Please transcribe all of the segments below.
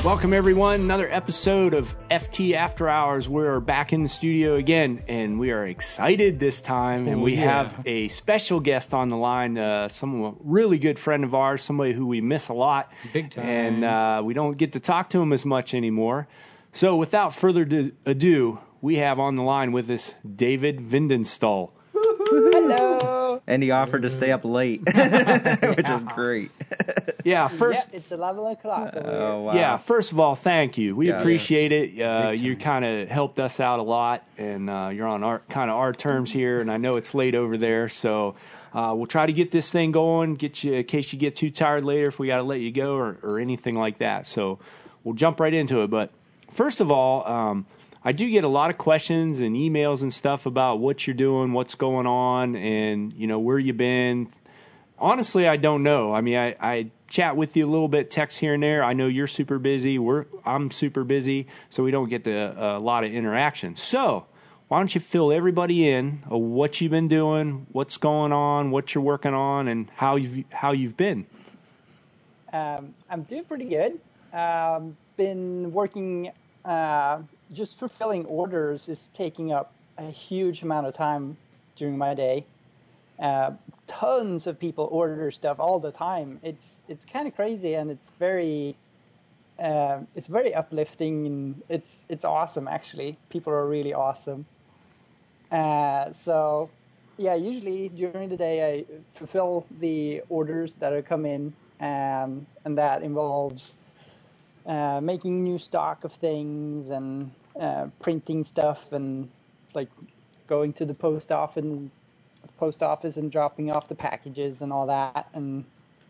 Welcome, everyone. Another episode of FT After Hours. We're back in the studio again, and we are excited this time. And we have a special guest on the line, a really good friend of ours, somebody who we miss a lot. Big time. And we don't get to talk to him as much anymore. So without further ado, we have on the line with us David Vindenstall. Hello. And he offered to stay up late, which is great. Yeah, first. Yep, it's 11 o'clock. Oh, wow. Yeah, first of all, thank you. We appreciate it. Big You kind of helped us out a lot, and you're on our terms here. And I know it's late over there, so we'll try to get this thing going. Get you in case you get too tired later if we got to let you go or anything like that. So we'll jump right into it. But first of all, I do get a lot of questions and emails and stuff about what you're doing, what's going on, and where you've been. Honestly, I don't know. I mean, I chat with you a little bit, text here and there. I know you're super busy. I'm super busy, so we don't get a lot of interaction. So why don't you fill everybody in of what you've been doing, what's going on, what you're working on, and how you've been? I'm doing pretty good. Been working. Just fulfilling orders is taking up a huge amount of time during my day. Tons of people order stuff all the time. It's kind of crazy, and it's very uplifting, and it's awesome actually. People are really awesome. So yeah, usually during the day I fulfill the orders that are come in, and that involves making new stock of things and printing stuff, and like going to the post office and dropping off the packages and all that, and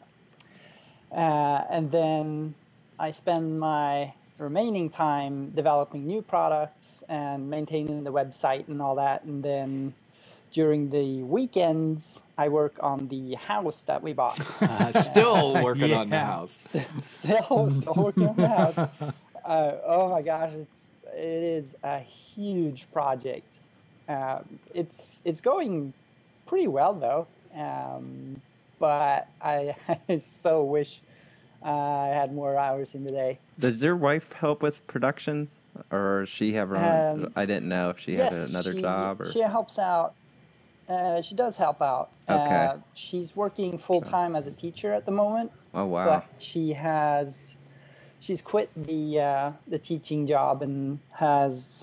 then I spend my remaining time developing new products and maintaining the website and all that, and then during the weekends I work on the house that we bought. Still working on the house. Still working on the house. Oh my gosh, it is a huge project. It's going pretty well though, but I so wish I had more hours in the day. Does your wife help with production, or she have her own? I didn't know if she had another job. Or... She helps out. She does help out. Okay. She's working full time as a teacher at the moment. Oh wow! But she's quit the teaching job and has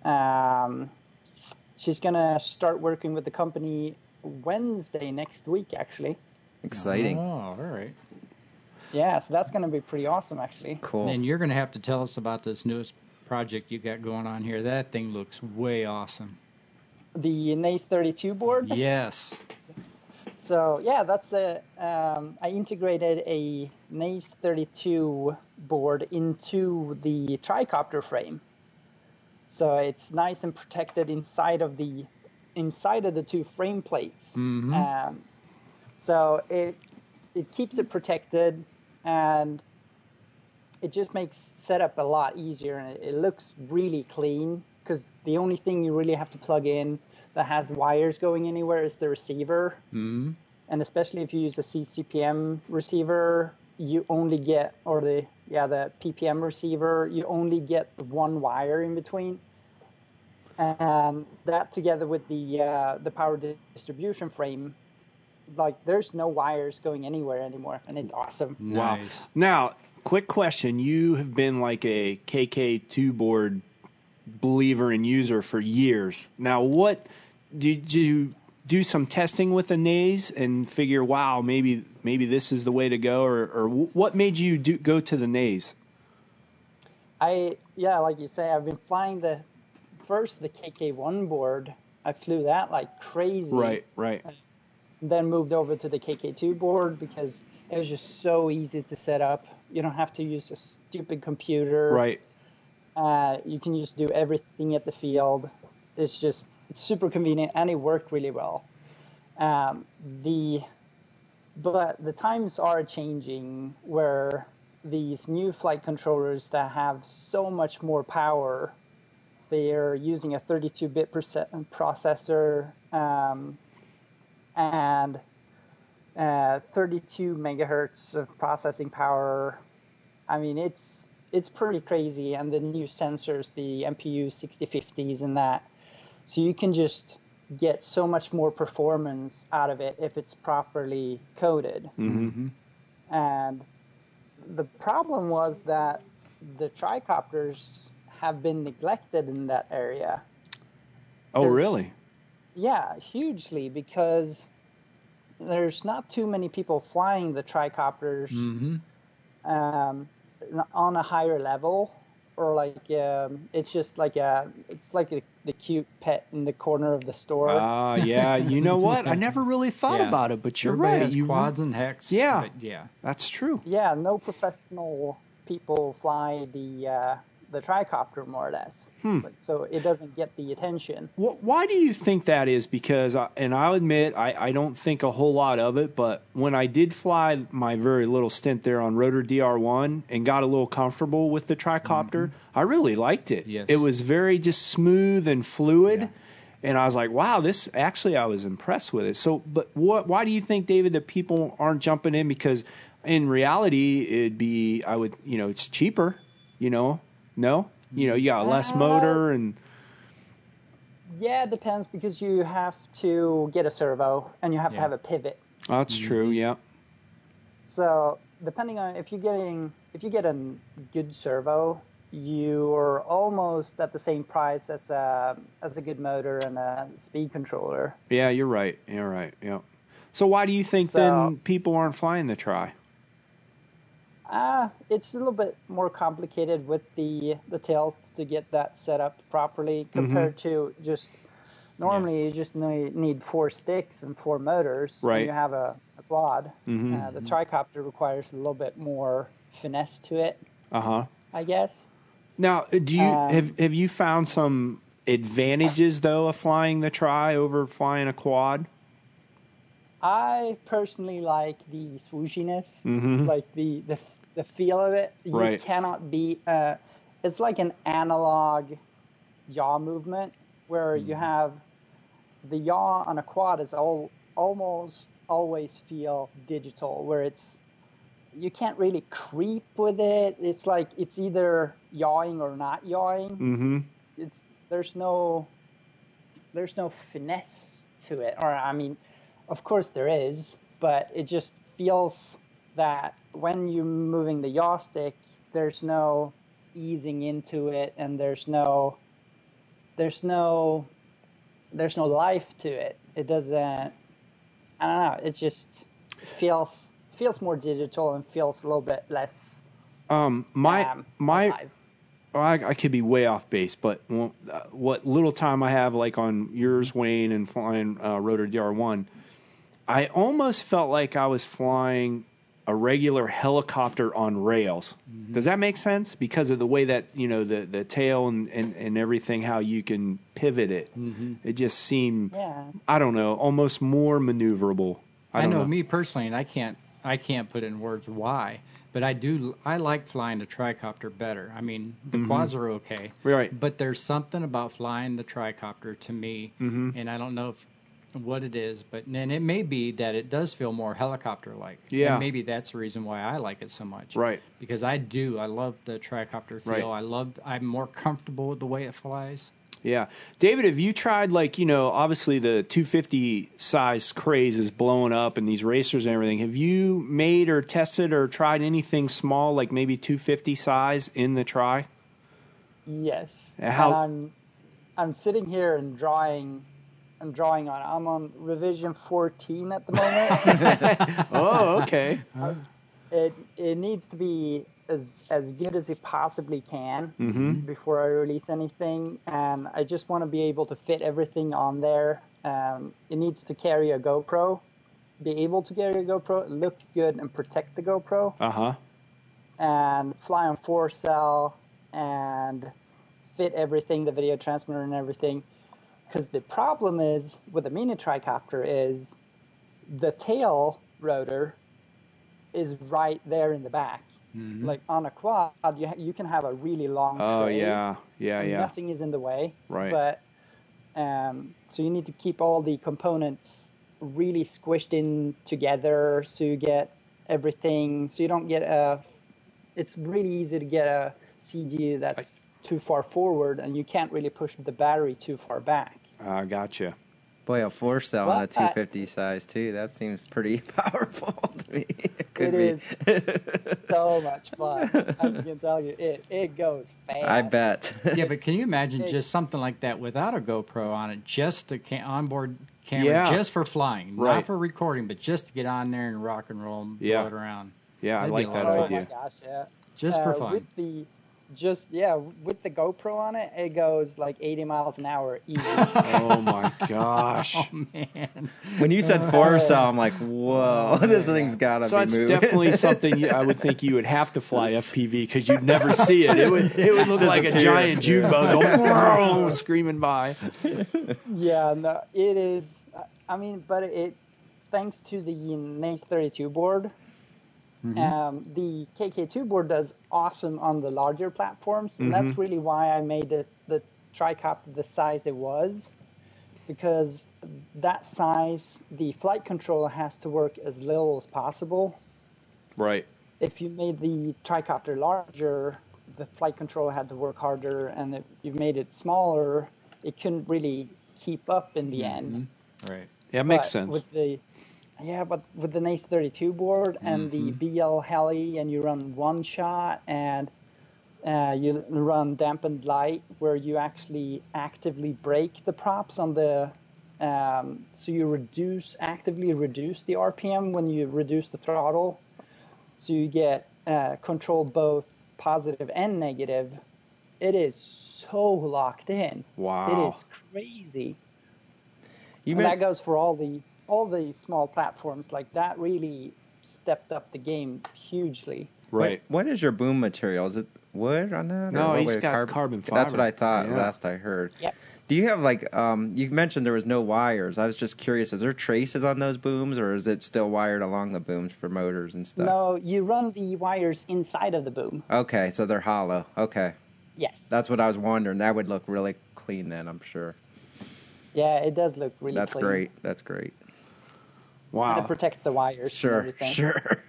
she's gonna start working with the company Wednesday next week actually. Exciting. Oh, all right. Yeah, so that's gonna be pretty awesome actually. Cool. And you're gonna have to tell us about this newest project you got going on here. That thing looks way awesome. The NACE 32 board? Yes. So yeah, that's the I integrated a NACE 32 board into the tricopter frame, so it's nice and protected inside of the two frame plates. Mm-hmm. So it keeps it protected, and it just makes setup a lot easier, and it looks really clean. Because the only thing you really have to plug in that has wires going anywhere is the receiver. Mm-hmm. And especially if you use a CCPM receiver, you only get, or the PPM receiver, you only get one wire in between. And that together with the power distribution frame, like there's no wires going anywhere anymore, and it's awesome. Wow. Nice. Now, quick question. You have been like a KK2 board believer and user for years. Now, what did you do some testing with the NACE and figure, wow, maybe this is the way to go, or what made you go to the NACE? Like you say, I've been flying the KK1 board. I flew that like crazy. Right. Then moved over to the KK2 board because it was just so easy to set up. You don't have to use a stupid computer. Right. You can just do everything at the field. It's super convenient, and it worked really well. But the times are changing where these new flight controllers that have so much more power, they are using a 32-bit processor and 32 megahertz of processing power. I mean, it's it's pretty crazy. And the new sensors, the MPU 6050s and that, so you can just get so much more performance out of it if it's properly coded. Mm-hmm. And the problem was that the tricopters have been neglected in that area. Oh, really? Yeah, hugely, because there's not too many people flying the tricopters on a higher level, or like it's just like the cute pet in the corner of the store. Yeah. You know what? I never really thought about it, but you're Everybody right. has quads and hex. Yeah. But yeah. That's true. Yeah, no professional people fly the tricopter, more or less. So it doesn't get the attention. Why do you think that is? Because, and I'll admit, I don't think a whole lot of it, but when I did fly my very little stint there on Rotor DR1 and got a little comfortable with the tricopter, I really liked it. Yes. It was very just smooth and fluid. Yeah. And I was like, wow, I was impressed with it. So, but why do you think, David, that people aren't jumping in? Because in reality, it's cheaper, No? You got less motor and... Yeah, it depends, because you have to get a servo and you have to have a pivot. Oh, that's true, yeah. So depending on if you get a good servo, you're almost at the same price as a good motor and a speed controller. Yeah, you're right. Yeah. So why do you think then people aren't flying the Tri? It's a little bit more complicated with the tilt to get that set up properly compared to just normally you just need 4 sticks and 4 motors. Right. And you have a quad. The tricopter requires a little bit more finesse to it. I guess. Now, do you have you found some advantages though of flying the Tri over flying a quad? I personally like the swooshiness, like the feel of it. You cannot beat. It's like an analog yaw movement where you have the yaw on a quad is almost always feel digital, where you can't really creep with it. It's like it's either yawing or not yawing. There's no finesse to it, or I mean, of course there is, but it just feels that when you're moving the yaw stick, there's no easing into it, and there's no life to it. It doesn't. I don't know. It just feels more digital and feels a little bit less. I could be way off base, but what little time I have, like on yours, Wayne, and flying Rotor DR1, I almost felt like I was flying a regular helicopter on rails. Does that make sense? Because of the way that, the tail and everything, how you can pivot it. It just seemed, I don't know, almost more maneuverable. I know me personally, and I can't put it in words why, but I like flying the tricopter better. I mean, the quads are okay. Right. But there's something about flying the tricopter to me, and I don't know what it is, and it may be that it does feel more helicopter-like. Yeah. And maybe that's the reason why I like it so much. Right. Because I love the tricopter feel. Right. I'm more comfortable with the way it flies. Yeah. David, have you tried, obviously the 250 size craze is blowing up and these racers and everything. Have you made or tested or tried anything small, like maybe 250 size in the Tri? Yes. How? And I'm sitting here and drawing on it. I'm on revision 14 at the moment. Oh, okay. It needs to be as good as it possibly can before I release anything, and I just want to be able to fit everything on there. It needs to carry a GoPro, be able to carry a GoPro, look good, and protect the GoPro. And fly on 4-cell and fit everything, the video transmitter and everything. Because the problem is with the mini tricopter is the tail rotor is right there in the back. Like on a quad, you can have a really long tray. Oh, yeah. Nothing is in the way. Right. But so you need to keep all the components really squished in together so you get everything. So you don't get it's really easy to get CG that's too far forward, and you can't really push the battery too far back. Gotcha. Boy, a 4-cell on a 250 size too. That seems pretty powerful to me. It is so much fun. I can tell you, it goes fast. I bet. Yeah, but can you imagine just something like that without a GoPro on it, just a onboard camera, just for flying, not for recording, but just to get on there and rock and roll and blow it around. Yeah, I like that idea. Oh my gosh, yeah. Just for fun. With the GoPro on it, it goes like 80 miles an hour easy. Oh my gosh. Oh man. When you said 4-cell, I'm like, whoa, this thing's got to be moving. So that's definitely something I would think you would have to fly FPV because you'd never see it. It would look like a giant June bug going screaming by. Yeah, no, it is. I mean, but thanks to the NACE 32 board, the KK2 board does awesome on the larger platforms, and that's really why I made the tricopter the size it was, because that size, the flight controller has to work as little as possible. Right. If you made the tricopter larger, the flight controller had to work harder, and if you made it smaller, it couldn't really keep up in the end. Right. Yeah, it makes sense. But with the NACE 32 board and the BL Heli, and you run one shot, and you run dampened light, where you actually actively brake the props on the, so you actively reduce the RPM when you reduce the throttle, so you get control both positive and negative. It is so locked in. Wow. It is crazy. That goes for all the small platforms. Like, that really stepped up the game hugely. Right. What is your boom material? Is it wood on that? No, he's got carbon fiber. That's what I thought last I heard. Yep. Do you have, like, you mentioned there was no wires. I was just curious, is there traces on those booms, or is it still wired along the booms for motors and stuff? No, you run the wires inside of the boom. Okay, so they're hollow. Okay. Yes. That's what I was wondering. That would look really clean then, I'm sure. Yeah, it does look really That's clean. great. That's great. Wow. And it protects the wires. Sure, and everything. sure.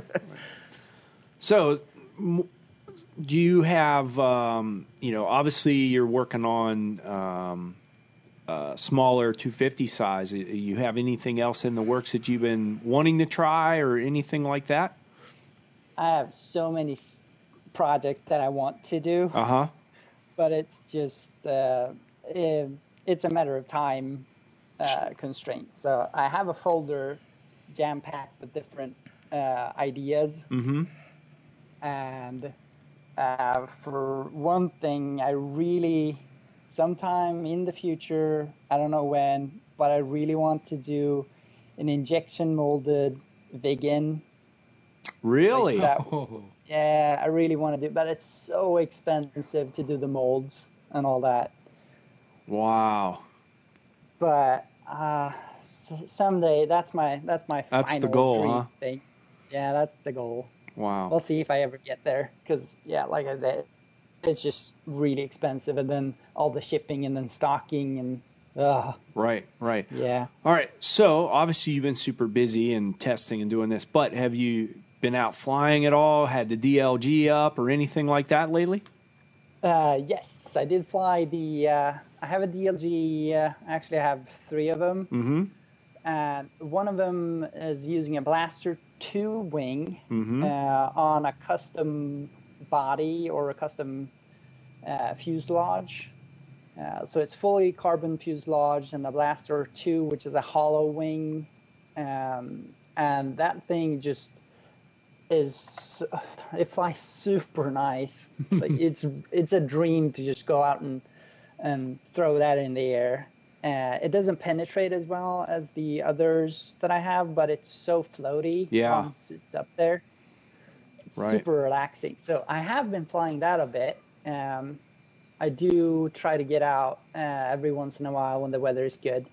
So, do you have, obviously you're working on smaller 250 size. You have anything else in the works that you've been wanting to try or anything like that? I have so many projects that I want to do. But it's just, it's a matter of time constraint. So I have a folder jam-packed with different ideas. And for one thing, I really, sometime in the future, I don't know when, but I really want to do an injection molded Viggen. Really? Yeah, I really want to do, but it's so expensive to do the molds and all that. Wow. But someday, that's my final the goal, dream thing. Yeah, that's the goal. Wow. We'll see if I ever get there, because like I said, it's just really expensive, and then all the shipping and then stocking and Right. Yeah. All right. So obviously you've been super busy and testing and doing this, but have you been out flying at all? Had the DLG up or anything like that lately? Yes, I did fly the. I have a DLG. Actually, I have 3 of them. And one of them is using a Blaster 2 wing on a custom body or a custom fuselage. So it's fully carbon fuselage, and the Blaster 2, which is a hollow wing. And that thing just it flies super nice. Like it's a dream to just go out and throw that in the air. It doesn't penetrate as well as the others that I have, but it's so floaty once it's up there. It's super relaxing. So I have been flying that a bit. I do try to get out every once in a while when the weather is good.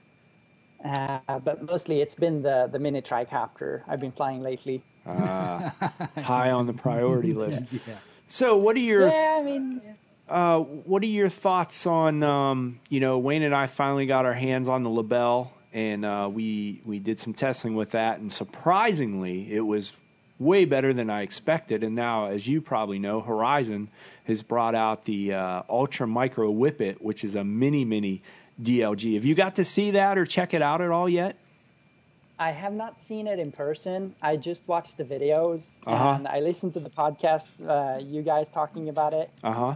But mostly it's been the mini tricopter I've been flying lately. High on the priority list. So what are your what are your thoughts on Wayne and I finally got our hands on the LaBelle, and we did some testing with that, and surprisingly it was way better than I expected. And now, as you probably know, Horizon has brought out the Ultra Micro Whippet, which is a mini DLG. Have you got to see that or check it out at all yet? I have not seen it in person. I just watched the videos, and I listened to the podcast, you guys talking about it.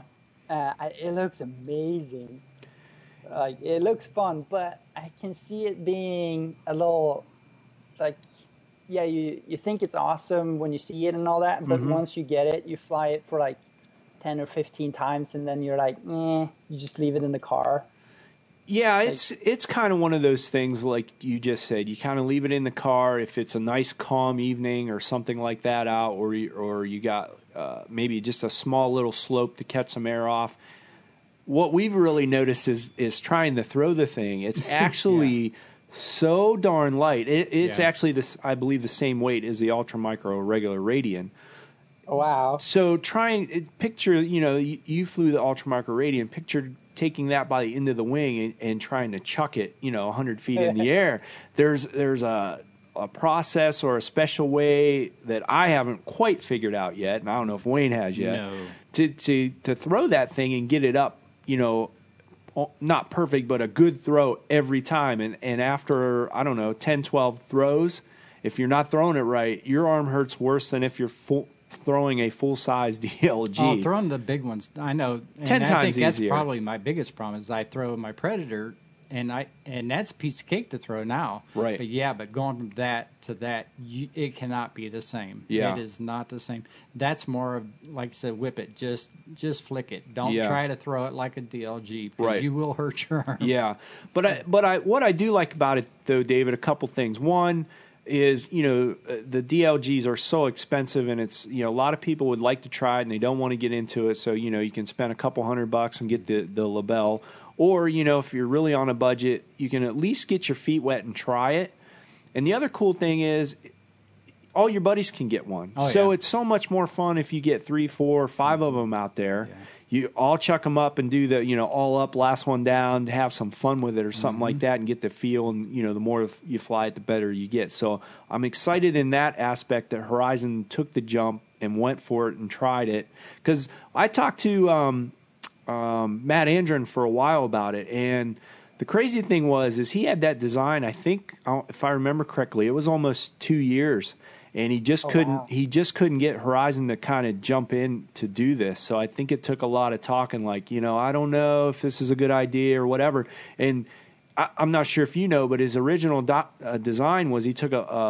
It looks amazing. Like, it looks fun, but I can see it being a little, like, yeah, you think it's awesome when you see it and all that, but once you get it, you fly it for like 10 or 15 times, and then you're like, you just leave it in the car. Yeah, it's kind of one of those things, like you just said. You kind of leave it in the car if it's a nice, calm evening or something like that out, or you got maybe just a small little slope to catch some air off. What we've really noticed is trying to throw the thing. It's actually so darn light. It's actually I believe the same weight as the Ultra Micro regular Radian. Oh, wow. So picture, you flew the Ultra Micro Radian. Picture taking that by the end of the wing and trying to chuck it, 100 feet in the air. There's a process or a special way that I haven't quite figured out yet, and I don't know if Wayne has yet, to throw that thing and get it up, not perfect, but a good throw every time. And after, 10, 12 throws, if you're not throwing it right, your arm hurts worse than if you're throwing a full-size DLG. Oh, throwing the big ones, I know. 10 times I think that's easier. probably my biggest problem is I throw my Predator, and that's a piece of cake to throw now. Right. But going from that to that, it cannot be the same. Yeah. It is not the same. That's more of, like I said, whip it. Just flick it. Don't try to throw it like a DLG, because you will hurt your arm. Yeah. But what I do like about it, though, David, a couple things. One is, the DLGs are so expensive, and it's, a lot of people would like to try it and they don't want to get into it. So, you can spend a couple $100 and get the LaBelle. Or, if you're really on a budget, you can at least get your feet wet and try it. And the other cool thing is all your buddies can get one. So it's so much more fun if you get 3, 4, 5 of them out there. Yeah. You all chuck them up and do the, all up, last one down, to have some fun with it or something like that, and get the feel. And, the more you fly it, the better you get. So I'm excited in that aspect that Horizon took the jump and went for it and tried it. Because I talked to Matt Andron for a while about it, and the crazy thing is he had that design, I think, if I remember correctly, it was almost 2 years. And he just couldn't get Horizon to kind of jump in to do this. So I think it took a lot of talking, like, I don't know if this is a good idea or whatever. And I'm not sure if you know, but his original design was he took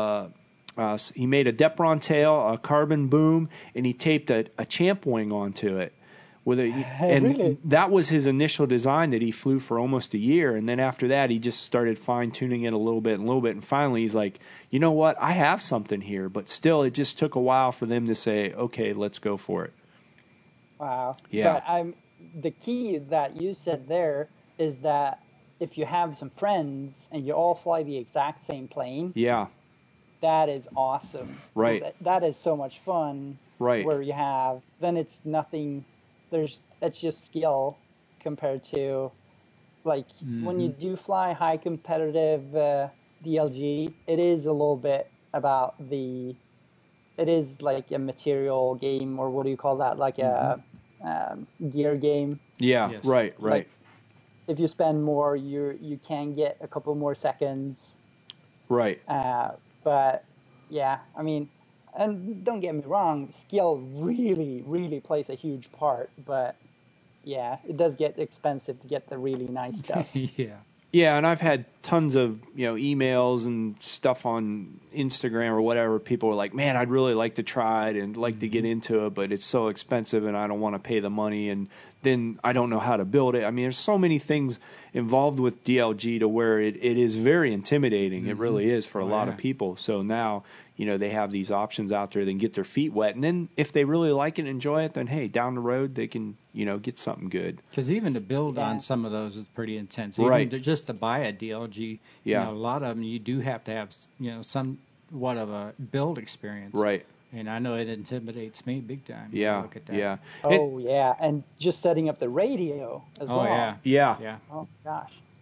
he made a Depron tail, a carbon boom, and he taped a champ wing onto it. Really? That was his initial design that he flew for almost a year. And then after that, he just started fine-tuning it a little bit. And finally, he's like, you know what? I have something here. But still, it just took a while for them to say, okay, let's go for it. Wow. Yeah. But the key that you said there is that if you have some friends and you all fly the exact same plane, that is awesome. Right. That is so much fun. Right. Where you have, then it's nothing... it's just skill compared to, like, when you do fly high competitive DLG, it is a little bit about it is like a material game, or what do you call that? Like a gear game. Yeah. Yes. Right. Like, if you spend more, you can get a couple more seconds. Right. But yeah, I mean, and don't get me wrong, skill really, really plays a huge part. But yeah, it does get expensive to get the really nice stuff. Yeah, and I've had tons of emails and stuff on Instagram or whatever. People are like, "Man, I'd really like to try it and like to get into it, but it's so expensive, and I don't want to pay the money, and then I don't know how to build it." I mean, there's so many things involved with DLG to where it is very intimidating. It really is for a lot of people. So now, they have these options out there. They can get their feet wet. And then if they really like it and enjoy it, then, hey, down the road, they can, get something good. Because even to build on some of those is pretty intense. Even just to buy a DLG, a lot of them, you do have to have, somewhat of a build experience. Right. And I know it intimidates me big time. Yeah, look at that. Yeah. Oh, yeah. And just setting up the radio as well. Yeah. Oh, gosh.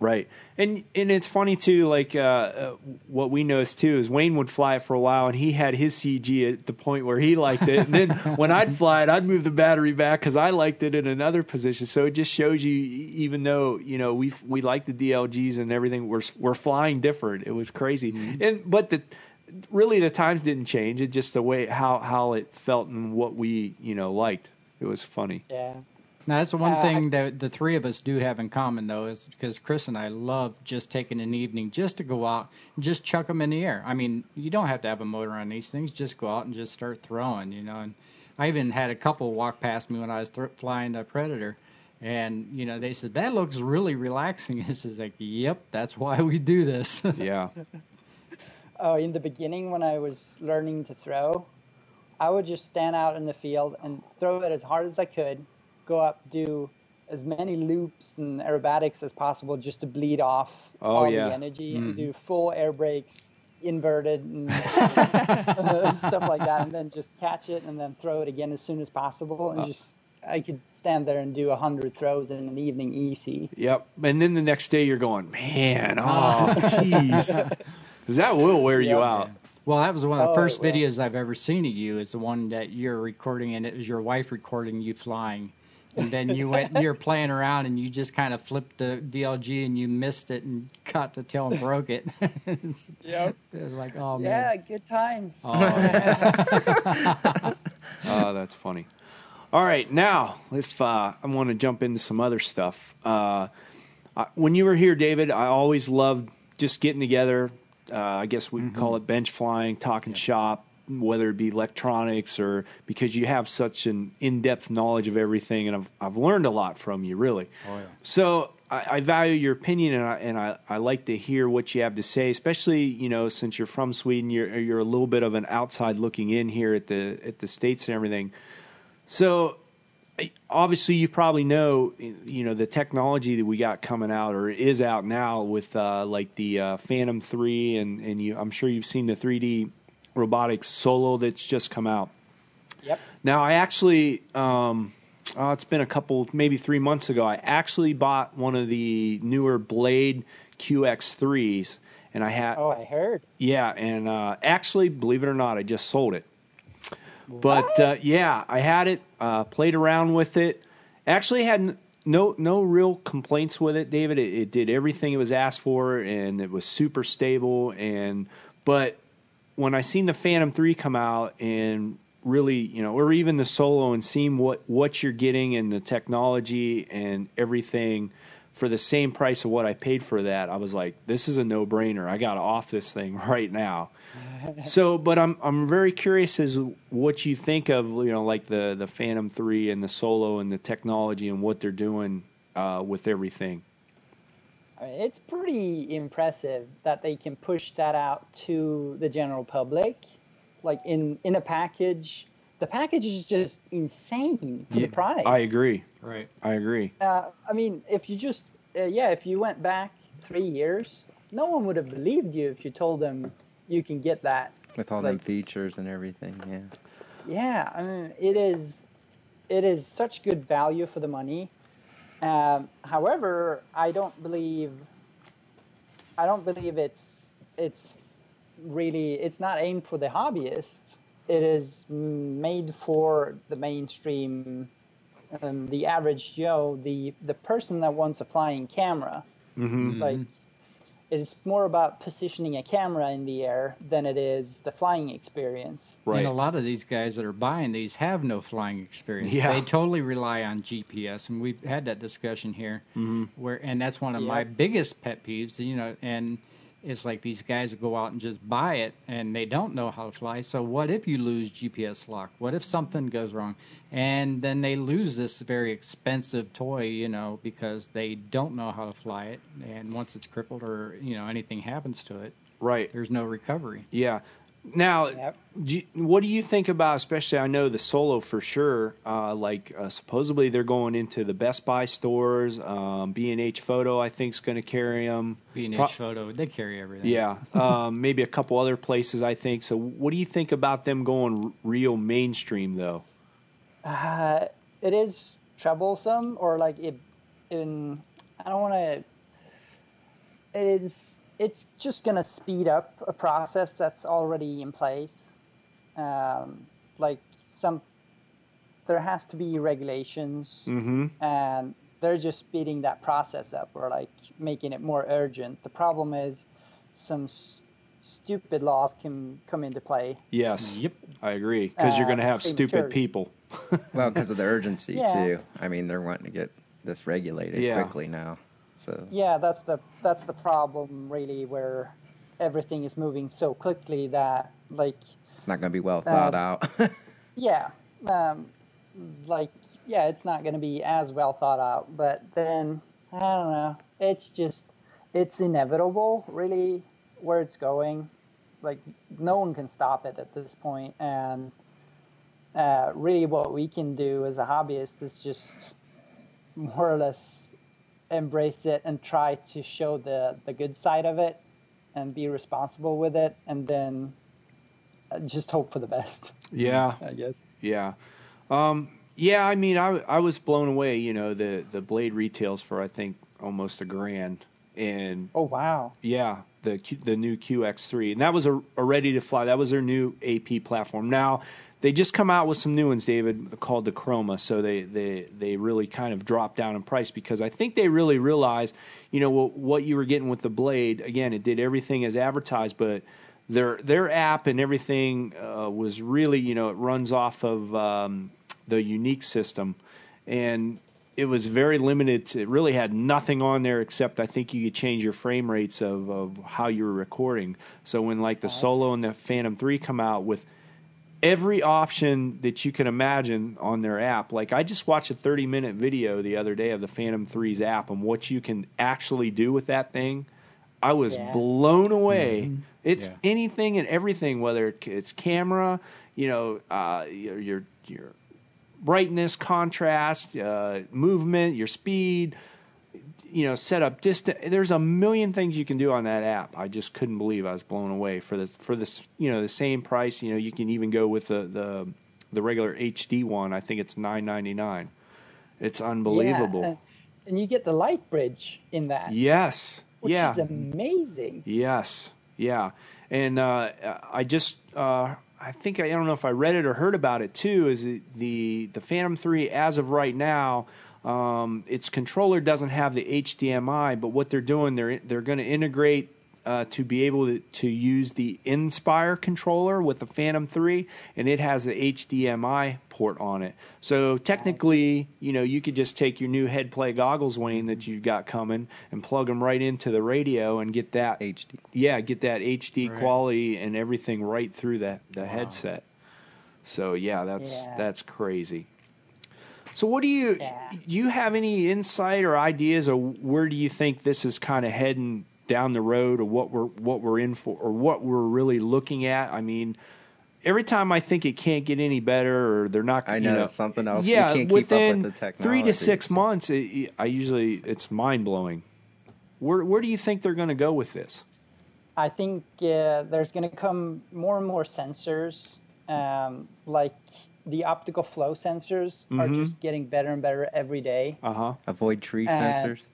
Right. And it's funny too, like what we noticed too is Wayne would fly it for a while and he had his CG at the point where he liked it. And then when I'd fly it, I'd move the battery back because I liked it in another position. So it just shows you, even though, we like the DLGs and everything, we're flying different. It was crazy. Mm-hmm. But really the times didn't change. It's just the way how it felt and what we, liked. It was funny. Yeah. Now, that's the one thing that the three of us do have in common, though, is because Chris and I love just taking an evening just to go out and just chuck them in the air. I mean, you don't have to have a motor on these things. Just go out and just start throwing, And I even had a couple walk past me when I was flying the Predator, and, they said, that looks really relaxing. It's like, yep, that's why we do this. Yeah. Oh, in the beginning when I was learning to throw, I would just stand out in the field and throw it as hard as I could. Go up, do as many loops and aerobatics as possible just to bleed off all the energy and do full air brakes, inverted and stuff like that, and then just catch it and then throw it again as soon as possible. And I could stand there and do 100 throws in an evening easy. Yep. And then the next day you're going, man, jeez. Because that will wear you out. Well, that was one of the first videos I've ever seen of you, is the one that you're recording, and it was your wife recording you flying. And then you were playing around, and you just kind of flipped the DLG, and you missed it and caught the tail and broke it. Yep. It was like, oh, man. Yeah, good times. Oh, that's funny. All right, now, if I want to jump into some other stuff. When you were here, David, I always loved just getting together. I guess we call it bench flying, talking shop, whether it be electronics or because you have such an in-depth knowledge of everything, and I've learned a lot from you, really. Oh, yeah. So I value your opinion, and I like to hear what you have to say, especially since you're from Sweden, you're a little bit of an outside looking in here at the States and everything. So obviously you probably know the technology that we got coming out or is out now with like the Phantom 3 and I'm sure you've seen the 3D robotics Solo that's just come out. Yep. Now I actually it's been maybe 3 months ago, I actually bought one of the newer Blade QX3s, and I had I heard. Yeah, and actually, believe it or not, I just sold it. But I had it, played around with it. Actually, had no real complaints with it, David. It did everything it was asked for, and it was super stable. But when I seen the Phantom 3 come out, and really, or even the Solo, and seeing what you're getting and the technology and everything for the same price of what I paid for that, I was like, this is a no-brainer. I got to off this thing right now. So, but I'm very curious as what you think of, like the Phantom 3 and the Solo and the technology and what they're doing with everything. I mean, it's pretty impressive that they can push that out to the general public, like in a package. The package is just insane for the price. I agree. Right. I agree. I mean, if you just, if you went back 3 years, no one would have believed you if you told them you can get that. With all them features and everything, yeah. Yeah, I mean, it is such good value for the money. However, I don't believe it's not aimed for the hobbyists. It is made for the mainstream, the average Joe, the person that wants a flying camera. Mm-hmm. Like, it's more about positioning a camera in the air than it is the flying experience. Right. And a lot of these guys that are buying these have no flying experience. Yeah. They totally rely on GPS, and we've had that discussion here. Mm-hmm. And that's one of my biggest pet peeves. And it's like these guys go out and just buy it, and they don't know how to fly. So what if you lose GPS lock? What if something goes wrong? And then they lose this very expensive toy, because they don't know how to fly it. And once it's crippled or, anything happens to it, right, there's no recovery. Yeah. Now, what do you think about, especially I know the Solo for sure, supposedly they're going into the Best Buy stores, B&H Photo I think is going to carry them. B&H Photo, they carry everything. Yeah, maybe a couple other places I think. So what do you think about them going real mainstream though? It is troublesome, or like I don't want to it's just going to speed up a process that's already in place. Like there has to be regulations, and they're just speeding that process up, or like making it more urgent. The problem is some stupid laws can come into play. Yes. Yep. I agree, because you're going to have stupid people. Well, because of the urgency Yeah. too. I mean, they're wanting to get this regulated quickly now. So yeah, that's the problem really, where everything is moving so quickly that like it's not going to be well thought out. yeah, it's not going to be as well thought out. But then I don't know. It's inevitable, really, where it's going. Like no one can stop it at this point, and really, what we can do as a hobbyist is just more or less embrace it and try to show the good side of it and be responsible with it, and then just hope for the best. Yeah. I guess. Yeah. Yeah, I mean, I was blown away. You know, the blade retails for, I think, almost $1,000. And Oh, wow. yeah, the new QX3. And that was a ready to fly. That was their new AP platform. Now, they just come out with some new ones, David, called the Chroma. So they really kind of dropped down in price, because I think they really realized, you know, what you were getting with the Blade. Again, it did everything as advertised, but their app and everything was really, you know, it runs off of the Unique system, and it was very limited. It really had nothing on there except I think you could change your frame rates of how you were recording. So when like the Solo and the Phantom 3 come out with every option that you can imagine on their app. Like I just watched a 30-minute video the other day of the Phantom 3's app and what you can actually do with that thing. I was blown away. Mm-hmm. It's anything and everything, whether it's camera, you know, your brightness, contrast, movement, your speed, you know, set up distance. There's a million things you can do on that app. I just couldn't believe I was blown away for this, you know, the same price. You know, you can even go with the regular HD one. I think it's $9.99. It's unbelievable. Yeah, and you get the light bridge in that. Yes. Which is amazing. Yes. Yeah. And I just I think I don't know if I read it or heard about it too. Is the Phantom 3 as of right now? Its controller doesn't have the HDMI, but what they're doing, they're going to integrate to be able to use the Inspire controller with the Phantom 3, and it has the HDMI port on it. So technically, you know, you could just take your new head play goggles, Wayne, that you've got coming, and plug them right into the radio and get that HD. Yeah, get that HD quality and everything right through the headset. So that's crazy. So what do you have any insight or ideas, or where do you think this is kind of heading down the road, or what we're in for, or what we're really looking at? I mean, every time I think it can't get any better, or they're not, I know, you know, it's something else. Yeah, you can't within keep up with the technology. 3 to 6 months, it's mind blowing. Where do you think they're going to go with this? I think there's going to come more and more sensors, like the optical flow sensors are just getting better and better every day. Avoid tree sensors.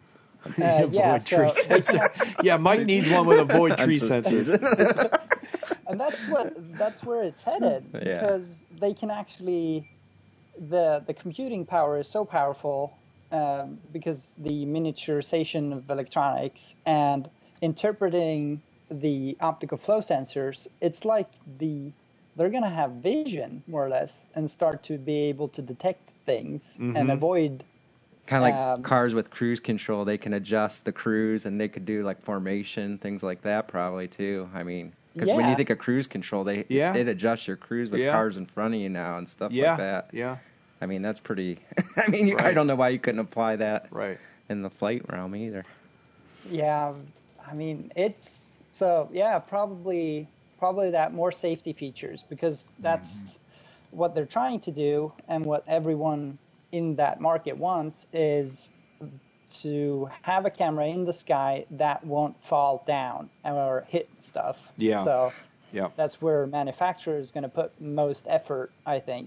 Yeah, Mike needs one with avoid tree sensors. And that's where it's headed, because they can actually, the computing power is so powerful, because the miniaturization of electronics and interpreting the optical flow sensors, it's like they're going to have vision, more or less, and start to be able to detect things and avoid. Kind of like cars with cruise control. They can adjust the cruise, and they could do like formation, things like that probably too. I mean, because when you think of cruise control, they'd adjust your cruise with cars in front of you now and stuff like that. Yeah. I mean, that's pretty. I mean, I don't know why you couldn't apply that in the flight realm either. Yeah. I mean, it's so, probably that more safety features, because that's what they're trying to do, and what everyone in that market wants is to have a camera in the sky that won't fall down or hit stuff. Yeah. So that's where manufacturer is going to put most effort, I think.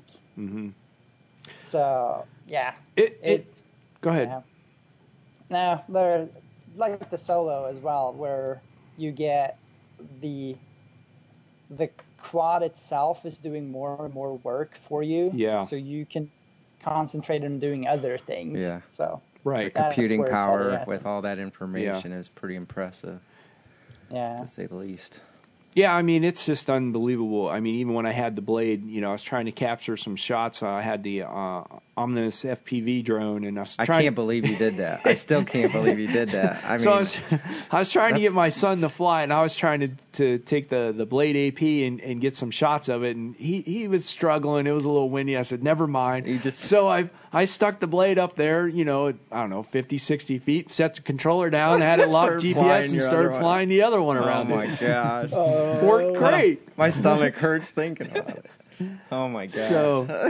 So it's go ahead. No, like the Solo as well, where you get the quad itself is doing more and more work for you. Yeah. So you can concentrate on doing other things. Yeah. So right, the computing power with all that information is pretty impressive. Yeah. To say the least. Yeah, I mean, it's just unbelievable. I mean, even when I had the Blade, I was trying to capture some shots. I had the Omnis FPV drone, and I can't believe you did that. I still can't believe you did that. I mean, so I was trying to get my son to fly, and I was trying to take the Blade AP and get some shots of it, and he was struggling. It was a little windy. I said, never mind. So I stuck the Blade up there, I don't know, 50, 60 feet, set the controller down, had it locked GPS, and started flying the other one around. Oh, my gosh. Worked great. My stomach hurts thinking about it. Oh, my gosh. So,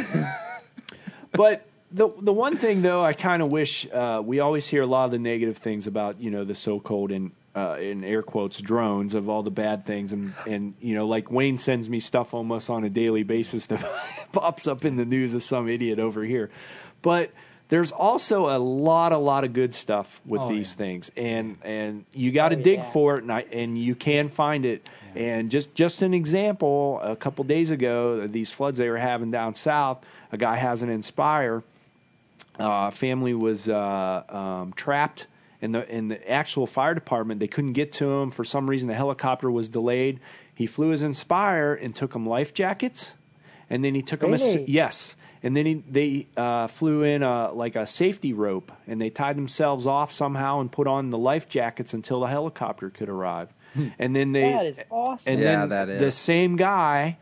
but the one thing, though, I kind of wish we always hear a lot of the negative things about, the so-called, in air quotes, drones, of all the bad things. And like Wayne sends me stuff almost on a daily basis that pops up in the news of some idiot over here. But there's also a lot of good stuff with these things, and you got to dig for it, and you can find it. Yeah. And just an example, a couple days ago, these floods they were having down south, a guy has an Inspire. Family was trapped in the actual fire department. They couldn't get to him for some reason. The helicopter was delayed. He flew his Inspire and took him life jackets, and then he took him yes. And then they flew in like a safety rope, and they tied themselves off somehow and put on the life jackets until the helicopter could arrive. And then that is awesome. And then that is. The same guy,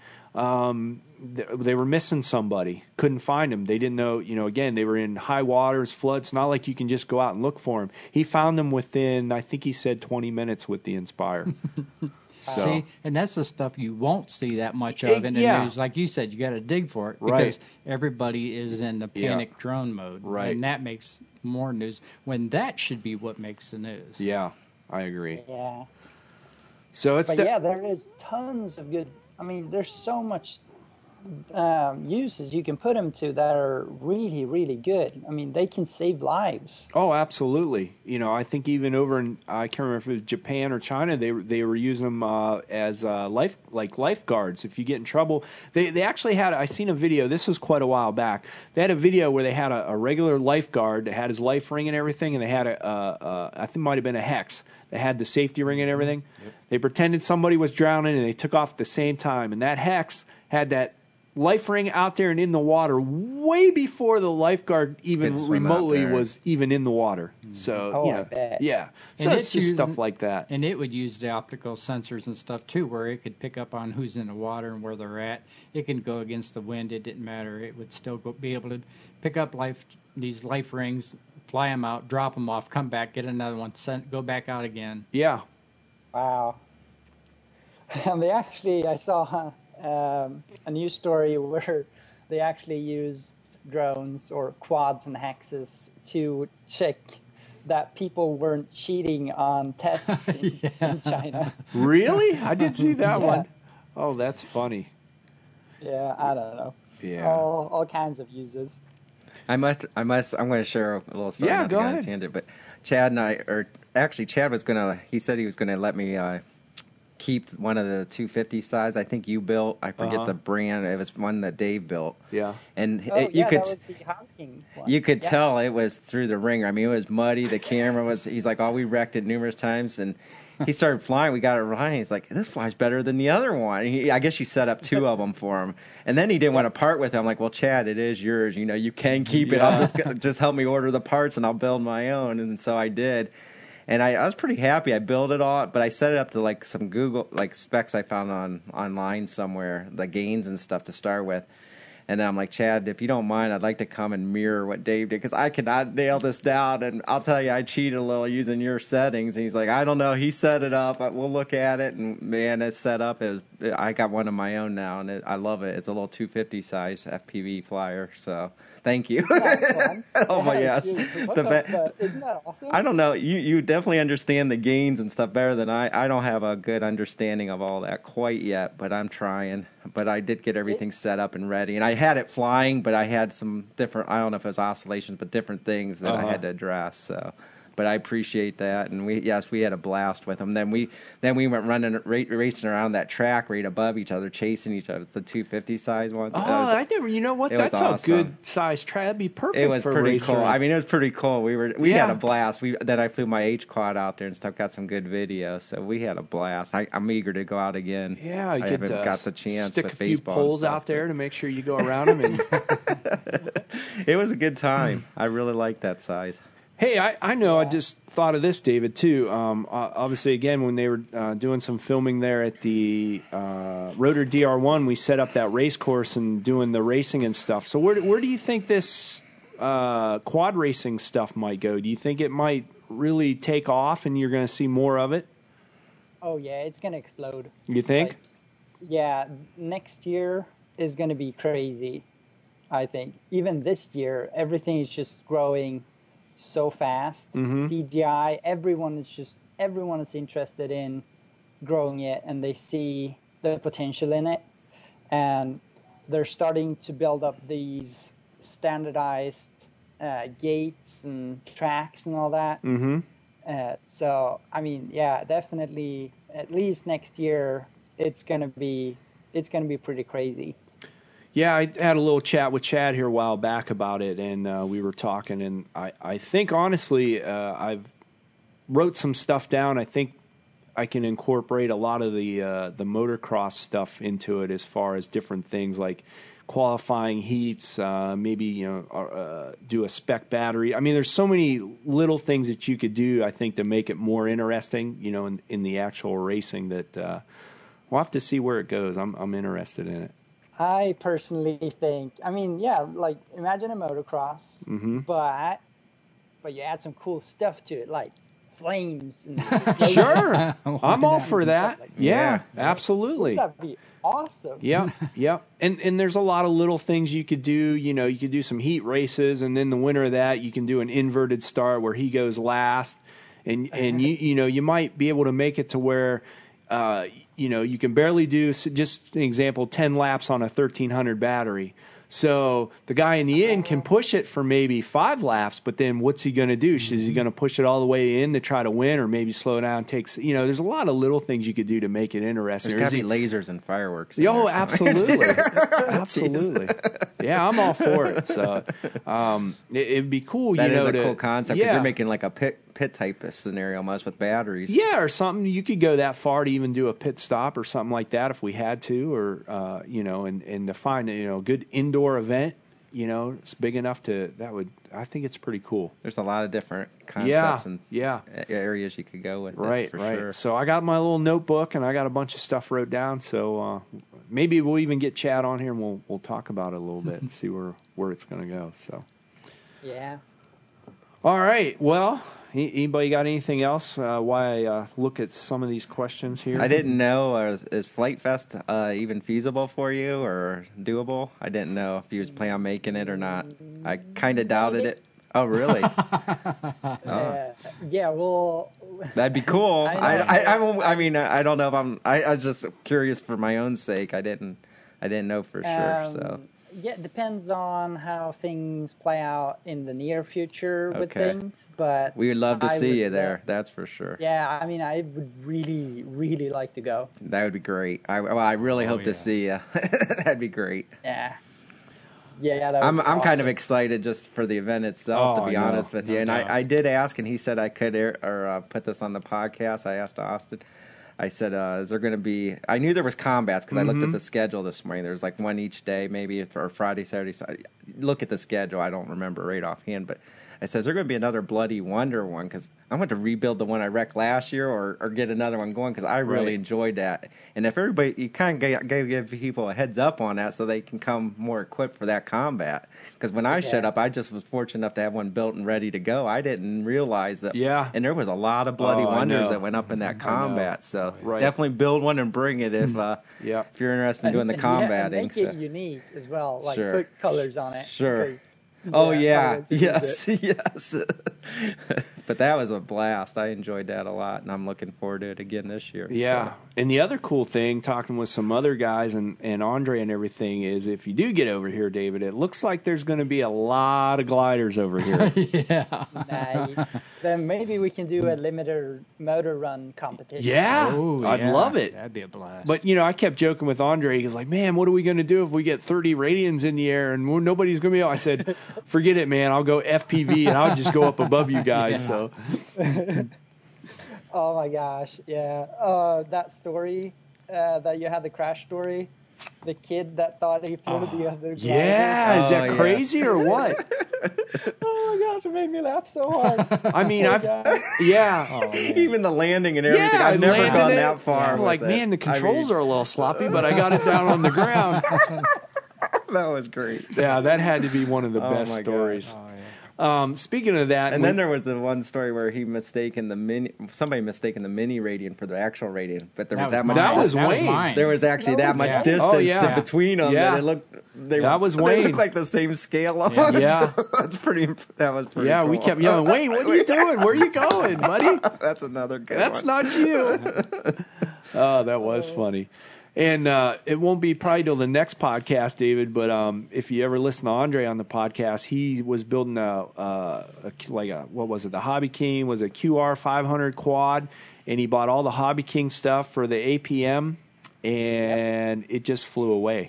they were missing somebody, couldn't find him. They didn't know. Again, they were in high waters, floods. Not like you can just go out and look for him. He found them within, I think he said, 20 minutes with the Inspire. So. See, and that's the stuff you won't see that much of in the news. Like you said, you got to dig for it because everybody is in the panic drone mode, and that makes more news when that should be what makes the news. Yeah, I agree. Yeah. So it's there is tons of good. I mean, there's so much uses you can put them to that are really, really good. I mean, they can save lives. Oh, absolutely. I think even over in, I can't remember if it was Japan or China, they were using them as lifeguards. If you get in trouble, they actually had. I seen a video. This was quite a while back. They had a video where they had a regular lifeguard that had his life ring and everything, and they had I think it might have been a hex. They had the safety ring and everything. Yep. They pretended somebody was drowning, and they took off at the same time. And that hex had that life ring out there and in the water way before the lifeguard even remotely was even in the water. So, I bet. Yeah. So it's just stuff like that. And it would use the optical sensors and stuff, too, where it could pick up on who's in the water and where they're at. It can go against the wind. It didn't matter. It would still be able to pick up these life rings, fly them out, drop them off, come back, get another one, go back out again. Yeah. Wow. I saw a news story where they actually used drones or quads and hexes to check that people weren't cheating on tests in China. Really? I did see that one. Oh, that's funny. Yeah, I don't know. Yeah. All kinds of uses. I'm going to share a little story. Yeah, go ahead. Tangent, but Chad and Chad was going to, he said he was going to let me keep one of the 250 sides I think you built. I forget the brand. It was one that Dave built. Yeah. And that was the Hawking one. You could tell it was through the ringer. I mean, it was muddy. The camera was, he's like, we wrecked it numerous times. And he started flying. We got it flying. He's like, this flies better than the other one. I guess you set up two of them for him. And then he didn't want to part with it. I'm like, well, Chad, it is yours. You can keep it. I'll just help me order the parts and I'll build my own. And so I did. And I was pretty happy. I built it all, but I set it up to like some Google specs I found online somewhere, the gains and stuff to start with. And then I'm like, Chad, if you don't mind, I'd like to come and mirror what Dave did because I cannot nail this down. And I'll tell you, I cheated a little using your settings. And he's like, I don't know. He set it up. We'll look at it. And man, it's set up. I got one of my own now, and I love it. It's a little 250 size FPV flyer. So thank you. Oh my yes. Isn't that awesome? I don't know. You definitely understand the gains and stuff better than I don't have a good understanding of all that quite yet, but I'm trying. But I did get everything set up and ready, and I had it flying, but I had some different. I don't know if it was oscillations, but different things that I had to address. So, But I appreciate that, and we had a blast with them. Then we went racing around that track right above each other, chasing each other, the 250 size ones. Oh, I never. You know what? That's awesome. A good size track. That'd be perfect. It was for pretty a racer. cool. I mean, it was pretty cool. We had a blast. Then I flew my H quad out there and stuff. Got some good videos, so we had a blast. I'm eager to go out again. Yeah, I haven't got the chance. Stick a few poles out there to make sure you go around them. And it was a good time. I really liked that size. Hey, I know. I just thought of this, David, too. Obviously, again, when they were doing some filming there at the Rotor DR1, we set up that race course and doing the racing and stuff. So where do you think this quad racing stuff might go? Do you think it might really take off and you're going to see more of it? Oh, yeah, it's going to explode. You think? Yeah, next year is going to be crazy, I think. Even this year, everything is just growing so fast. DJI, everyone is interested in growing it, and they see the potential in it, and they're starting to build up these standardized gates and tracks and all that. So I mean, yeah, definitely at least next year it's gonna be pretty crazy. Yeah, I had a little chat with Chad here a while back about it, and we were talking, and I think, honestly, I've wrote some stuff down. I think I can incorporate a lot of the motocross stuff into it as far as different things like qualifying heats, maybe, do a spec battery. I mean, there's so many little things that you could do, I think, to make it more interesting, in the actual racing that we'll have to see where it goes. I'm interested in it. I personally think, like imagine a motocross, but you add some cool stuff to it, like flames and sure, I'm all for that. Like yeah, absolutely. That'd be awesome. Yeah. And there's a lot of little things you could do. You could do some heat races, and then the winner of that, you can do an inverted start where he goes last, and you might be able to make it to where. You can barely do, just an example, 10 laps on a 1300 battery. So the guy in the end can push it for maybe 5 laps, but then what's he going to do? Is he going to push it all the way in to try to win, or maybe slow down? There's a lot of little things you could do to make it interesting. There's got to be lasers and fireworks. Oh, absolutely. Absolutely. Yeah, I'm all for it. So it'd be cool, that is a cool concept, because you're making like a pit type of scenario almost with batteries. Yeah, or something. You could go that far to even do a pit stop or something like that if we had to, or and to find a good indoor event. It's big enough I think it's pretty cool. There's a lot of different concepts and yeah areas you could go with. Right, for right. Sure. So I got my little notebook and I got a bunch of stuff wrote down. So maybe we'll even get Chad on here and we'll talk about it a little bit and see where it's going to go. So yeah. All right. Well. Anybody got anything else? Why I look at some of these questions here? I didn't know, is Flight Fest even feasible for you or doable? I didn't know if you was planning on making it or not. I kind of doubted it. Oh, really? Yeah, well... That'd be cool. I mean, I don't know if I was just curious for my own sake. I didn't know for sure, so... Yeah, it depends on how things play out in the near future with things, but we would love to see you there. That's for sure. Yeah, I mean, I would really, really like to go. That would be great. I really hope to see you. That'd be great. Yeah. I'm kind of excited just for the event itself, to be honest with you. And I did ask, and he said I could put this on the podcast. I asked Austin. I said, is there going to be... I knew there was combats because I looked at the schedule this morning. There's like one each day, maybe, or Friday, Saturday. Look at the schedule. I don't remember right offhand, but I said, is there going to be another Bloody Wonder one? Because I want to rebuild the one I wrecked last year or get another one going, because I really enjoyed that. And if everybody... You kind of give people a heads up on that so they can come more equipped for that combat. Because when I showed up, I just was fortunate enough to have one built and ready to go. I didn't realize that... Yeah. And there was a lot of Bloody Wonders that went up in that combat. So definitely build one and bring it if you're interested in doing the combatting. And make it unique as well. Like put colors on it. Sure. Oh yeah, yes. But that was a blast. I enjoyed that a lot, and I'm looking forward to it again this year. Yeah, so. And the other cool thing, talking with some other guys and Andre and everything, is if you do get over here, David, it looks like there's going to be a lot of gliders over here. Yeah, nice. Then maybe we can do a limited motor run competition. Yeah, I'd love it. That'd be a blast. But I kept joking with Andre. He's like, "Man, what are we going to do if we get 30 Radians in the air and nobody's going to be?" I said, "Forget it, man. I'll go FPV and I'll just go up above you guys." Yeah. So. Oh my gosh, yeah. That story that you had, the crash story, the kid that thought he flew the other glider. Yeah, is that crazy or what? Oh my gosh, it made me laugh so hard. I mean, even the landing and everything. I've never gone that far. I'm like, man, the controls are a little sloppy, but I got it down on the ground. That was great. Yeah, that had to be one of the best stories. Oh, yeah. Speaking of that, and then there was the one story where somebody mistaken the mini Radian for the actual Radian, but there was that much. That was Wayne. There was actually that much distance between them that it looked. That was Wayne. They looked like the same scale almost. Yeah, that's pretty. That was pretty. Yeah, cool. We kept yelling, "Wayne, what are you doing? Where are you going, buddy?" That's another good. That's not you. Oh, that was funny. And it won't be probably till the next podcast, David. But if you ever listen to Andre on the podcast, he was building what was it? The Hobby King was a QR 500 quad, and he bought all the Hobby King stuff for the APM, and it just flew away.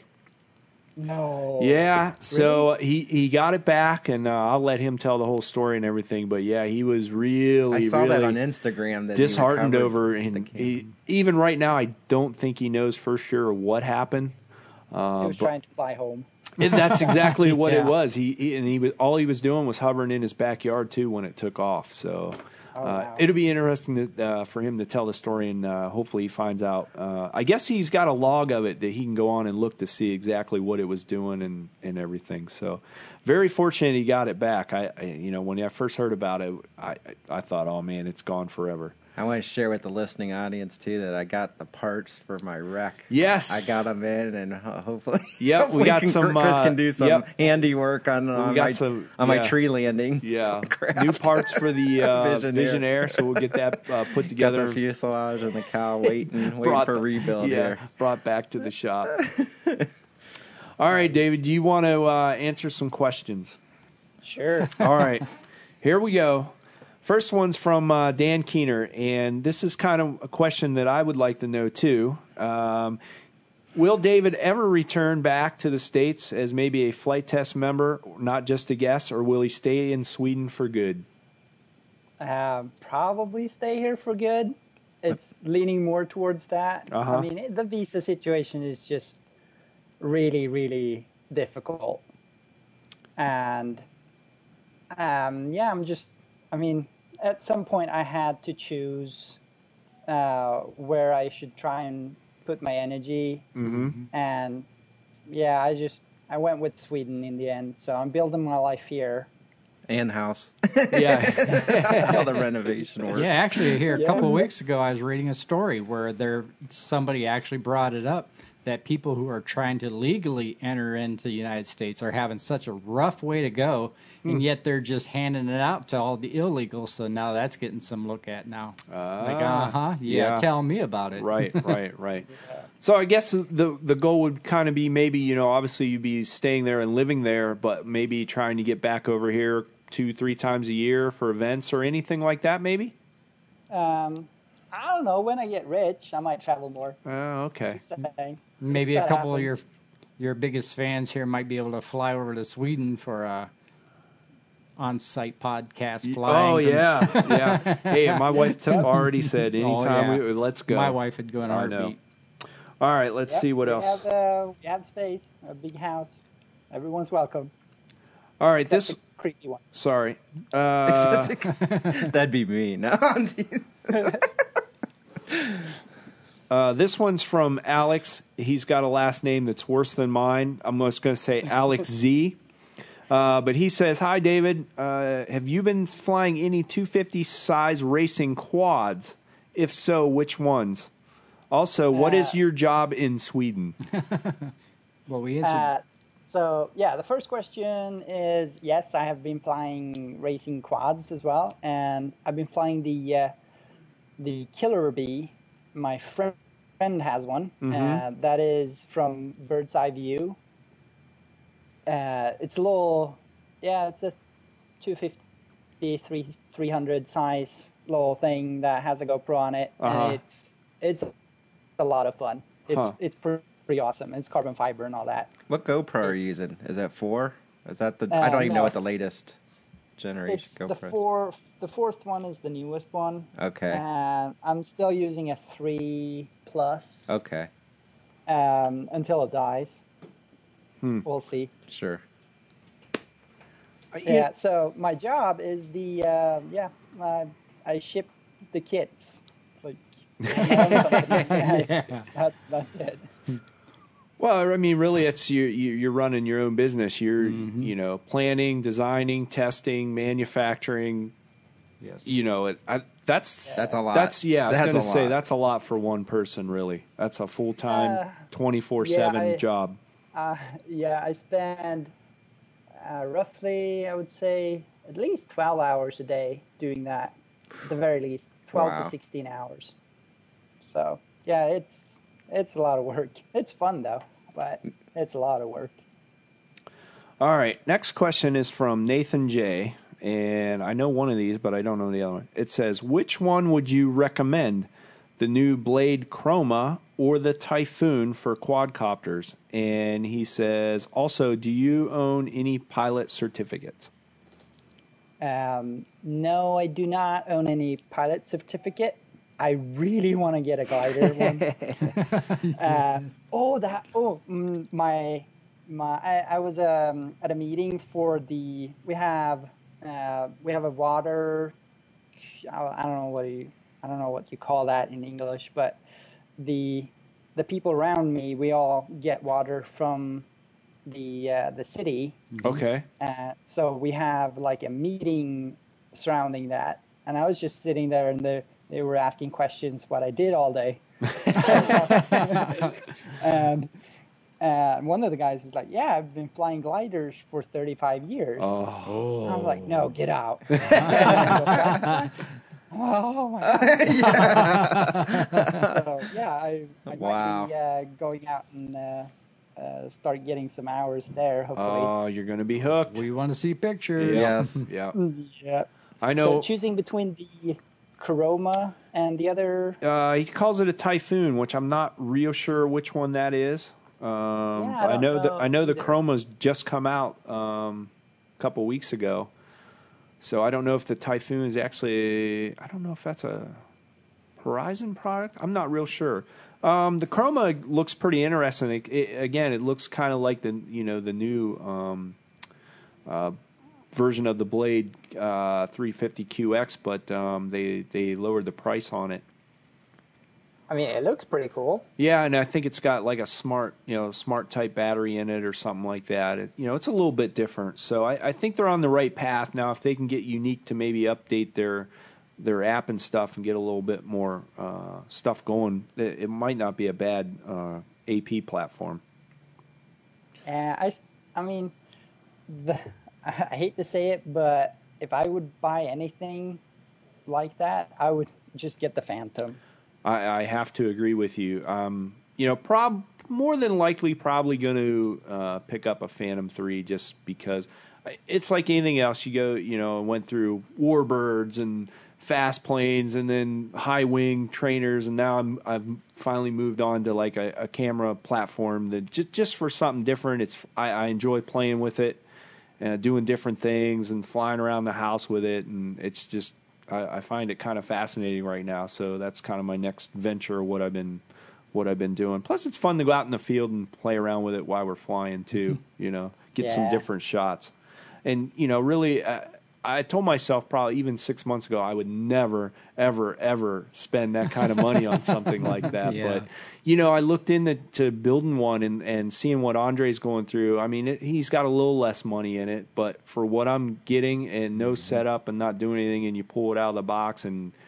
No. Yeah, so he got it back, and I'll let him tell the whole story and everything. But yeah, he was really, I saw that on Instagram. That disheartened over, and even right now, I don't think he knows for sure what happened. He was trying to fly home. And that's exactly what it was. He was all he was doing was hovering in his backyard too when it took off. So. Wow. It'll be interesting for him to tell the story, and hopefully he finds out. I guess he's got a log of it that he can go on and look to see exactly what it was doing and everything. So, very fortunate he got it back. When I first heard about it, I thought, oh man, it's gone forever. I want to share with the listening audience too that I got the parts for my wreck. Yes, I got them in, and hopefully, we got some. Chris can do some handiwork on my tree landing. Yeah, new parts for the Vision Air, so we'll get that put together. Got the fuselage and the cow waiting for rebuild. Brought back to the shop. All right, David, do you want to answer some questions? Sure. All right, here we go. First one's from Dan Keener, and this is kind of a question that I would like to know too. Will David ever return back to the States as maybe a flight test member, not just a guest, or will he stay in Sweden for good? Probably stay here for good. It's leaning more towards that. I mean, the visa situation is just really, really difficult. And at some point I had to choose where I should try and put my energy. Mm-hmm. And I went with Sweden in the end. So I'm building my life here. And house. Yeah. All the renovation work. Yeah, actually here a couple of weeks ago I was reading a story where somebody actually brought it up that people who are trying to legally enter into the United States are having such a rough way to go, and yet they're just handing it out to all the illegals. So now that's getting some look at now. Tell me about it. Right. So I guess the goal would kind of be maybe, obviously you'd be staying there and living there, but maybe trying to get back over here 2-3 times a year for events or anything like that, maybe? I don't know. When I get rich, I might travel more. Oh, okay. Maybe a couple of your biggest fans here might be able to fly over to Sweden for a on-site podcast flying. Oh, yeah. Hey, my wife already said anytime let's go. My wife would go in a heartbeat. All right, let's see what else. We have space, a big house. Everyone's welcome. All right, this creepy one. Sorry. That'd be me. No. This one's from Alex. He's got a last name that's worse than mine. I'm just going to say Alex Z. But he says, "Hi, David. Have you been flying any 250 size racing quads? If so, which ones? Also, what is your job in Sweden?" Well, we answered. So yeah, the first question is, yes, I have been flying racing quads as well, and I've been flying the Killer Bee. My friend has one. That is from Bird's Eye View. It's a little, it's a 250, 300 size little thing that has a GoPro on it, and it's a lot of fun. It's pretty awesome. It's carbon fiber and all that. What GoPro are you using? Is that 4? Is that the? I don't even know what the latest generation it's GoPro is. The fourth one is the newest one. Okay. And I'm still using a 3 Plus. Okay. Until it dies. We'll see. Sure. Yeah. So my job is I ship the kits. Like. That's it. Well, I mean, really, it's you're running your own business. You're, planning, designing, testing, manufacturing. Yes. That's a lot. I was going to say that's a lot for one person. Really, that's a full time, 24/7 job. I spend roughly, I would say, at least 12 hours a day doing that. At the very least, 12 to 16 hours. So yeah, it's a lot of work. It's fun though, but it's a lot of work. All right. Next question is from Nathan J. And I know one of these, but I don't know the other one. It says, which one would you recommend? The new Blade Chroma or the Typhoon for quadcopters? And he says, also, do you own any pilot certificates? No, I do not own any pilot certificate. I really want to get a glider one. I was at a meeting for we have a water. I don't know what you call that in English, but the people around me, we all get water from the city. Okay. So we have like a meeting surrounding that, and I was just sitting there, and they were asking questions what I did all day. And one of the guys was like, yeah, I've been flying gliders for 35 years. Oh. I was like, no, get out. Oh, my God. So, yeah, I might be going out and start getting some hours there, hopefully. Oh, you're going to be hooked. We want to see pictures. Yes. Yeah. Yeah. I know. So choosing between the Chroma and the other... he calls it a Typhoon, which I'm not real sure which one that is. I know the Chroma's just come out a couple weeks ago. So I don't know if the Typhoon is actually... I don't know if that's a Horizon product. I'm not real sure. The Chroma looks pretty interesting. It looks kind of like the new version of the Blade 350QX, but they lowered the price on it. I mean, it looks pretty cool. Yeah, and I think it's got like a smart type battery in it or something like that. It's a little bit different. So I think they're on the right path now. If they can get Unique to maybe update their app and stuff and get a little bit more stuff going, it might not be a bad AP platform. I mean, I hate to say it, but if I would buy anything like that, I would just get the Phantom. I have to agree with you. More than likely, probably going to pick up a Phantom 3 just because it's like anything else. You go, went through Warbirds and fast planes and then high wing trainers, and now I've finally moved on to like a camera platform that just for something different. I enjoy playing with it, doing different things and flying around the house with it, and it's just. I find it kind of fascinating right now, so that's kind of my next venture. What I've been doing. Plus, it's fun to go out in the field and play around with it while we're flying too. Get some different shots. And really, I told myself probably even 6 months ago I would never, ever, ever spend that kind of money on something like that. Yeah. But I looked into building one and seeing what Andre's going through. I mean, he's got a little less money in it, but for what I'm getting and no setup and not doing anything, and you pull it out of the box and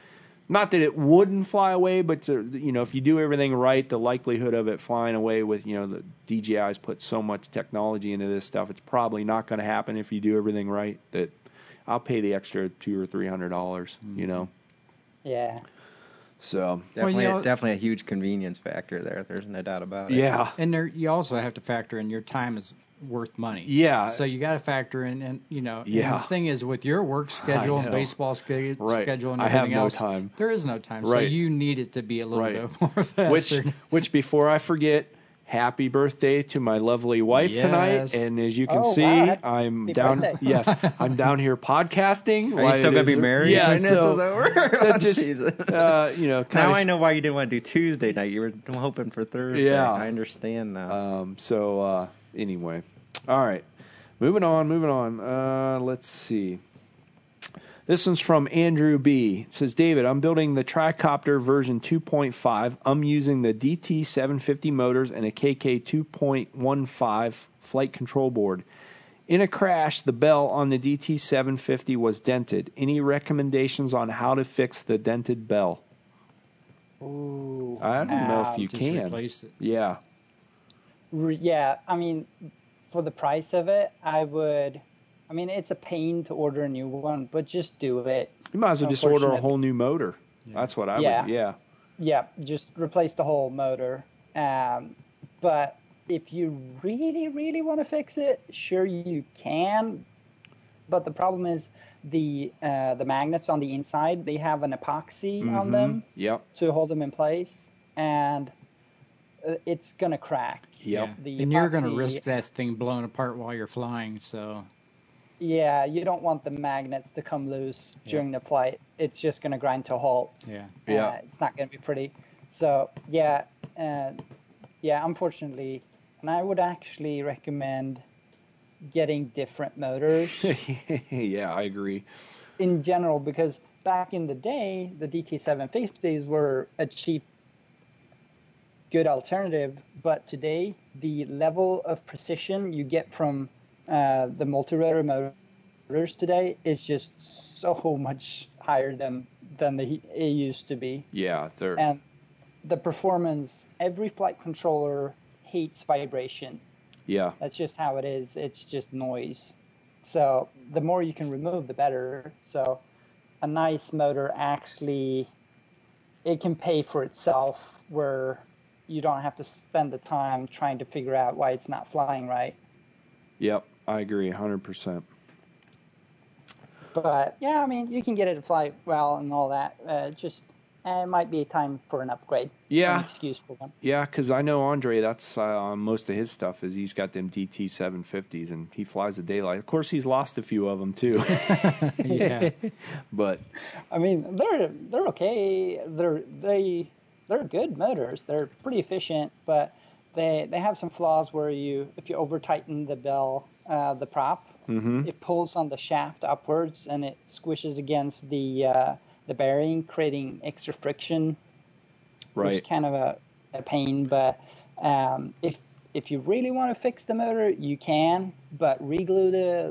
not that it wouldn't fly away, but if you do everything right, the likelihood of it flying away with, the DJI's put so much technology into this stuff, it's probably not going to happen if you do everything right. That I'll pay the extra $200 or $300, Yeah. So definitely a huge convenience factor there. There's no doubt about it. Yeah. And you also have to factor in your time is worth money. Yeah. So you got to factor in, and Yeah. And the thing is, with your work schedule and baseball schedule and everything I have else, no time. there is no time. Right. So you need it to be a little bit more faster. Which before I forget, happy birthday to my lovely wife tonight. And as you can see, wow. I'm Happy down. birthday. Yes, I'm down here podcasting. Are you still gonna be married? Yeah. When this is over? That just now I know why you didn't want to do Tuesday night. You were hoping for Thursday. Yeah. I understand now. Anyway, all right, moving on. Let's see. This one's from Andrew B. It says, David, I'm building the Tricopter version 2.5. I'm using the DT750 motors and a KK 2.15 flight control board. In a crash, the bell on the DT750 was dented. Any recommendations on how to fix the dented bell? Ooh. I don't know if you just can. replace it. Yeah. Yeah, I mean, for the price of it, it's a pain to order a new one, but just do it. You might as well just order a whole new motor. Yeah. That's what I would, Yeah, just replace the whole motor. But if you really, really want to fix it, sure you can. But the problem is the magnets on the inside, they have an epoxy on them to hold them in place, and it's going to crack. Yep. And you're going to risk that thing blowing apart while you're flying, so... Yeah, you don't want the magnets to come loose during the flight. It's just going to grind to a halt. Yeah. It's not going to be pretty. So, unfortunately, and I would actually recommend getting different motors. Yeah, I agree. In general, because back in the day, the DT750s were a cheap, good alternative. But today, the level of precision you get from the multi-rotor motors today is just so much higher than it used to be. Yeah, and the performance. Every flight controller hates vibration. Yeah, that's just how it is. It's just noise. So the more you can remove, the better. So a nice motor actually, it can pay for itself, where you don't have to spend the time trying to figure out why it's not flying right. Yep. I agree 100%. But, yeah, I mean, you can get it to fly well and all that. It might be a time for an upgrade. Yeah. An excuse for one. Yeah, because I know Andre, that's most of his stuff is he's got them DT750s, and he flies the daylight. Of course, he's lost a few of them, too. Yeah. But I mean, they're okay. They're good motors. They're pretty efficient, but they have some flaws where if you over-tighten the bell, the prop, it pulls on the shaft upwards and it squishes against the bearing, creating extra friction, which is kind of a pain. But if you really want to fix the motor, you can, but reglue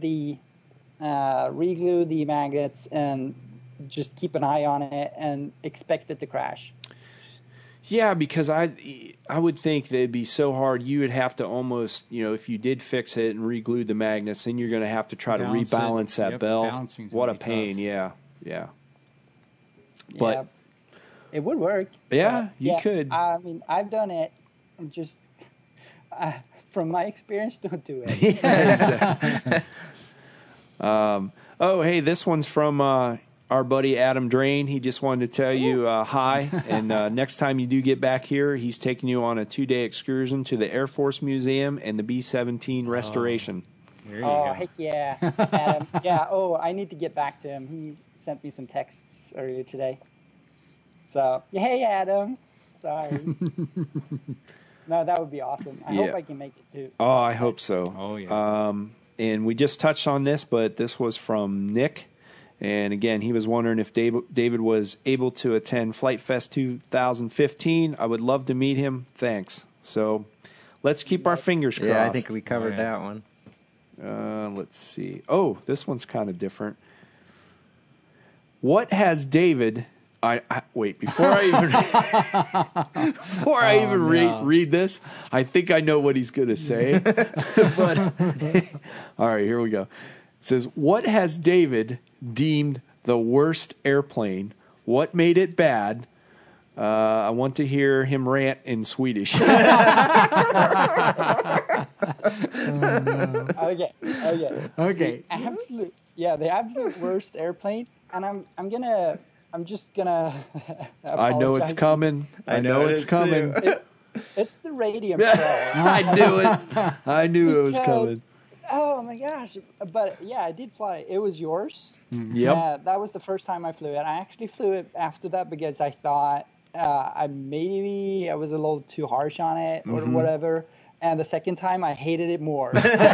the magnets and just keep an eye on it and expect it to crash. Yeah, because I would think that it'd be so hard. You would have to almost, if you did fix it and re-glued the magnets, then you're going to have to try to rebalance that bell. What a pain! Tough. Yeah. But it would work. Yeah, you could. I mean, I've done it. Just from my experience, don't do it. Yeah, exactly. Hey, this one's from our buddy Adam Drain. He just wanted to tell you hi, and next time you do get back here, he's taking you on a 2-day excursion to the Air Force Museum and the B-17 restoration. There you go. Heck yeah, Adam. Yeah, I need to get back to him. He sent me some texts earlier today. So, hey, Adam. Sorry. No, that would be awesome. I hope I can make it too. Oh, I hope so. Oh, yeah. And we just touched on this, but this was from Nick. And again, he was wondering if David was able to attend Flight Fest 2015. I would love to meet him. Thanks. So let's keep our fingers crossed. Yeah, I think we covered that one. Let's see. Oh, this one's kind of different. What has David I wait before I even read this. I think I know what he's going to say. But all right, here we go. It says, "What has David deemed the worst airplane? What made it bad? I want to hear him rant in Swedish." Okay. The absolute worst airplane, and I'm just gonna. I know it's coming. I know it's coming. It's the Radian Pro. I knew it. I knew it was coming. Oh my gosh! But yeah, I did fly. It was yours. Yep. That was the first time I flew it. I actually flew it after that because I thought I was a little too harsh on it or whatever. And the second time, I hated it more.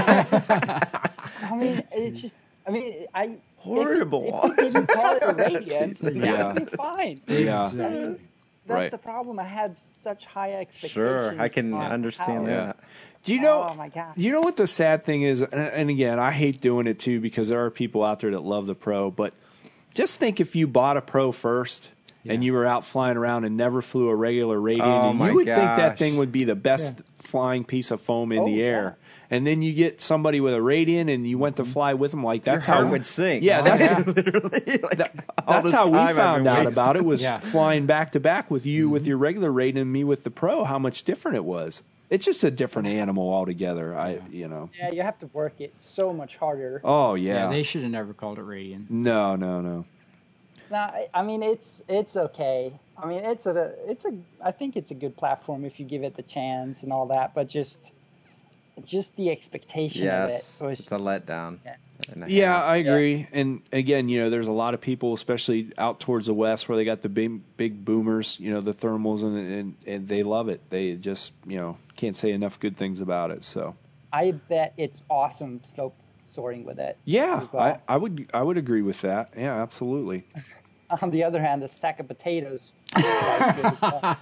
I mean, it's just. I mean, horrible. If you didn't call it a Radian, that would be fine. Yeah. I mean, that's the problem. I had such high expectations. Sure, I can understand that. Do you know? Oh my gosh! Do you know what the sad thing is? And again, I hate doing it too because there are people out there that love the Pro. But just think if you bought a Pro first and you were out flying around and never flew a regular Radian, and you would think that thing would be the best flying piece of foam in the air. And then you get somebody with a Radian, and you went to fly with them. Like that's your heart how would sink. Yeah, literally. That's how we found out about it. Was flying back to back with you with your regular Radian and me with the Pro. How much different it was. It's just a different animal altogether. Yeah, you have to work it so much harder. Oh yeah. They should have never called it Radian. No. No, I mean it's okay. I mean I think it's a good platform if you give it the chance and all that, but just the expectation of it was it's a letdown. Yeah, I agree. Yeah. And again, there's a lot of people, especially out towards the west, where they got the big boomers, the thermals, and they love it. They just can't say enough good things about it. So I bet it's awesome slope soaring with it. Yeah, well. I would agree with that. Yeah, absolutely. On the other hand, a sack of potatoes. Yeah,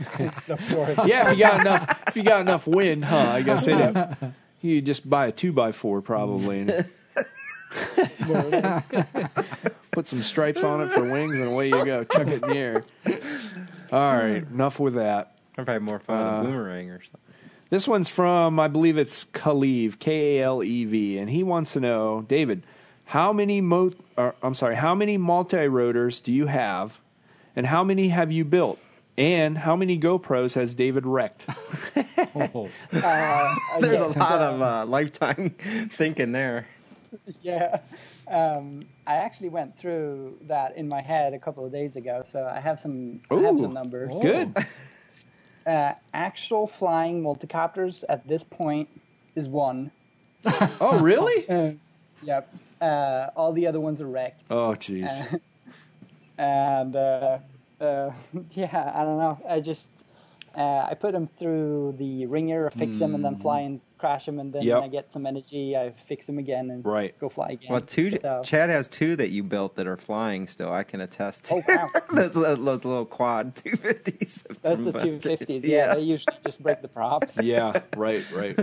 if you got enough wind, I gotta say that. You just buy a 2x4 probably. And put some stripes on it for wings, and away you go. Chuck it in the air. All right, enough with that. I've had more fun with a boomerang or something. This one's from, I believe it's Kalev, Kalev, and he wants to know, David, how many multi-rotors do you have, and how many have you built, and how many GoPros has David wrecked? There's a lot of lifetime thinking there. Yeah. I actually went through that in my head a couple of days ago, so I have some numbers. Good. Actual flying multicopters at this point is 1. Oh, really? Yep. All the other ones are wrecked. Oh, jeez. And I don't know. I put them through the ringer, fix them, and then fly and crash them, and then when I get some energy, I fix them again and go fly again. Well, Chad has 2 that you built that are flying still. I can attest to. Oh, wow. those little quad 250s. That's the 250s. Yeah, they usually just break the props. Yeah, right.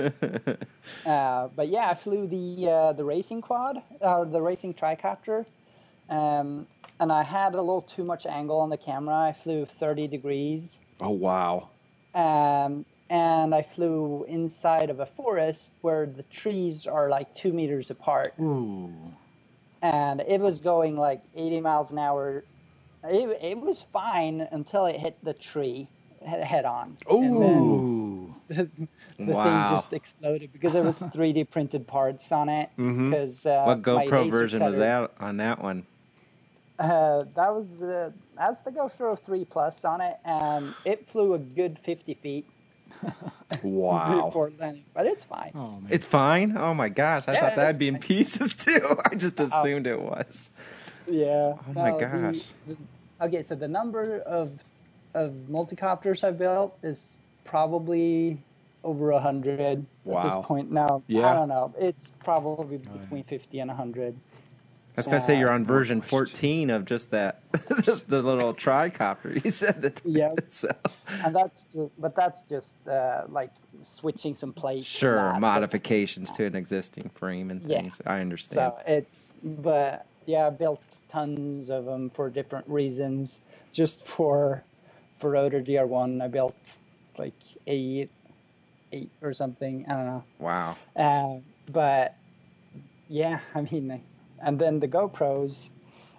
But yeah, I flew the racing quad, or the racing tricopter, and I had a little too much angle on the camera. I flew 30 degrees. Oh, wow. And I flew inside of a forest where the trees are like 2 meters apart. Ooh. And it was going like 80 miles an hour. It was fine until it hit the tree head on. Ooh. The thing just exploded because there was 3D printed parts on it. Because what GoPro version was that on that one? That's the GoPro 3 Plus on it, and it flew a good 50 feet. Wow. Before landing, but it's fine. Oh, man. It's fine? Oh my gosh, I thought that'd be in pieces too. I just assumed it was. Yeah. Oh my gosh. Okay, so the number of multicopters I've built is probably over 100 at this point now. Yeah. I don't know. It's probably between 50 and 100. I was going to say you're on version 14 of just that, the little tricopter. You said that. Yeah. So. And that's just like switching some plates. Sure, modifications to an existing frame and things. I understand. So I built tons of them for different reasons. just for Rotor DR1, I built like eight or something. I don't know. Wow. But yeah, I mean, and then the GoPros,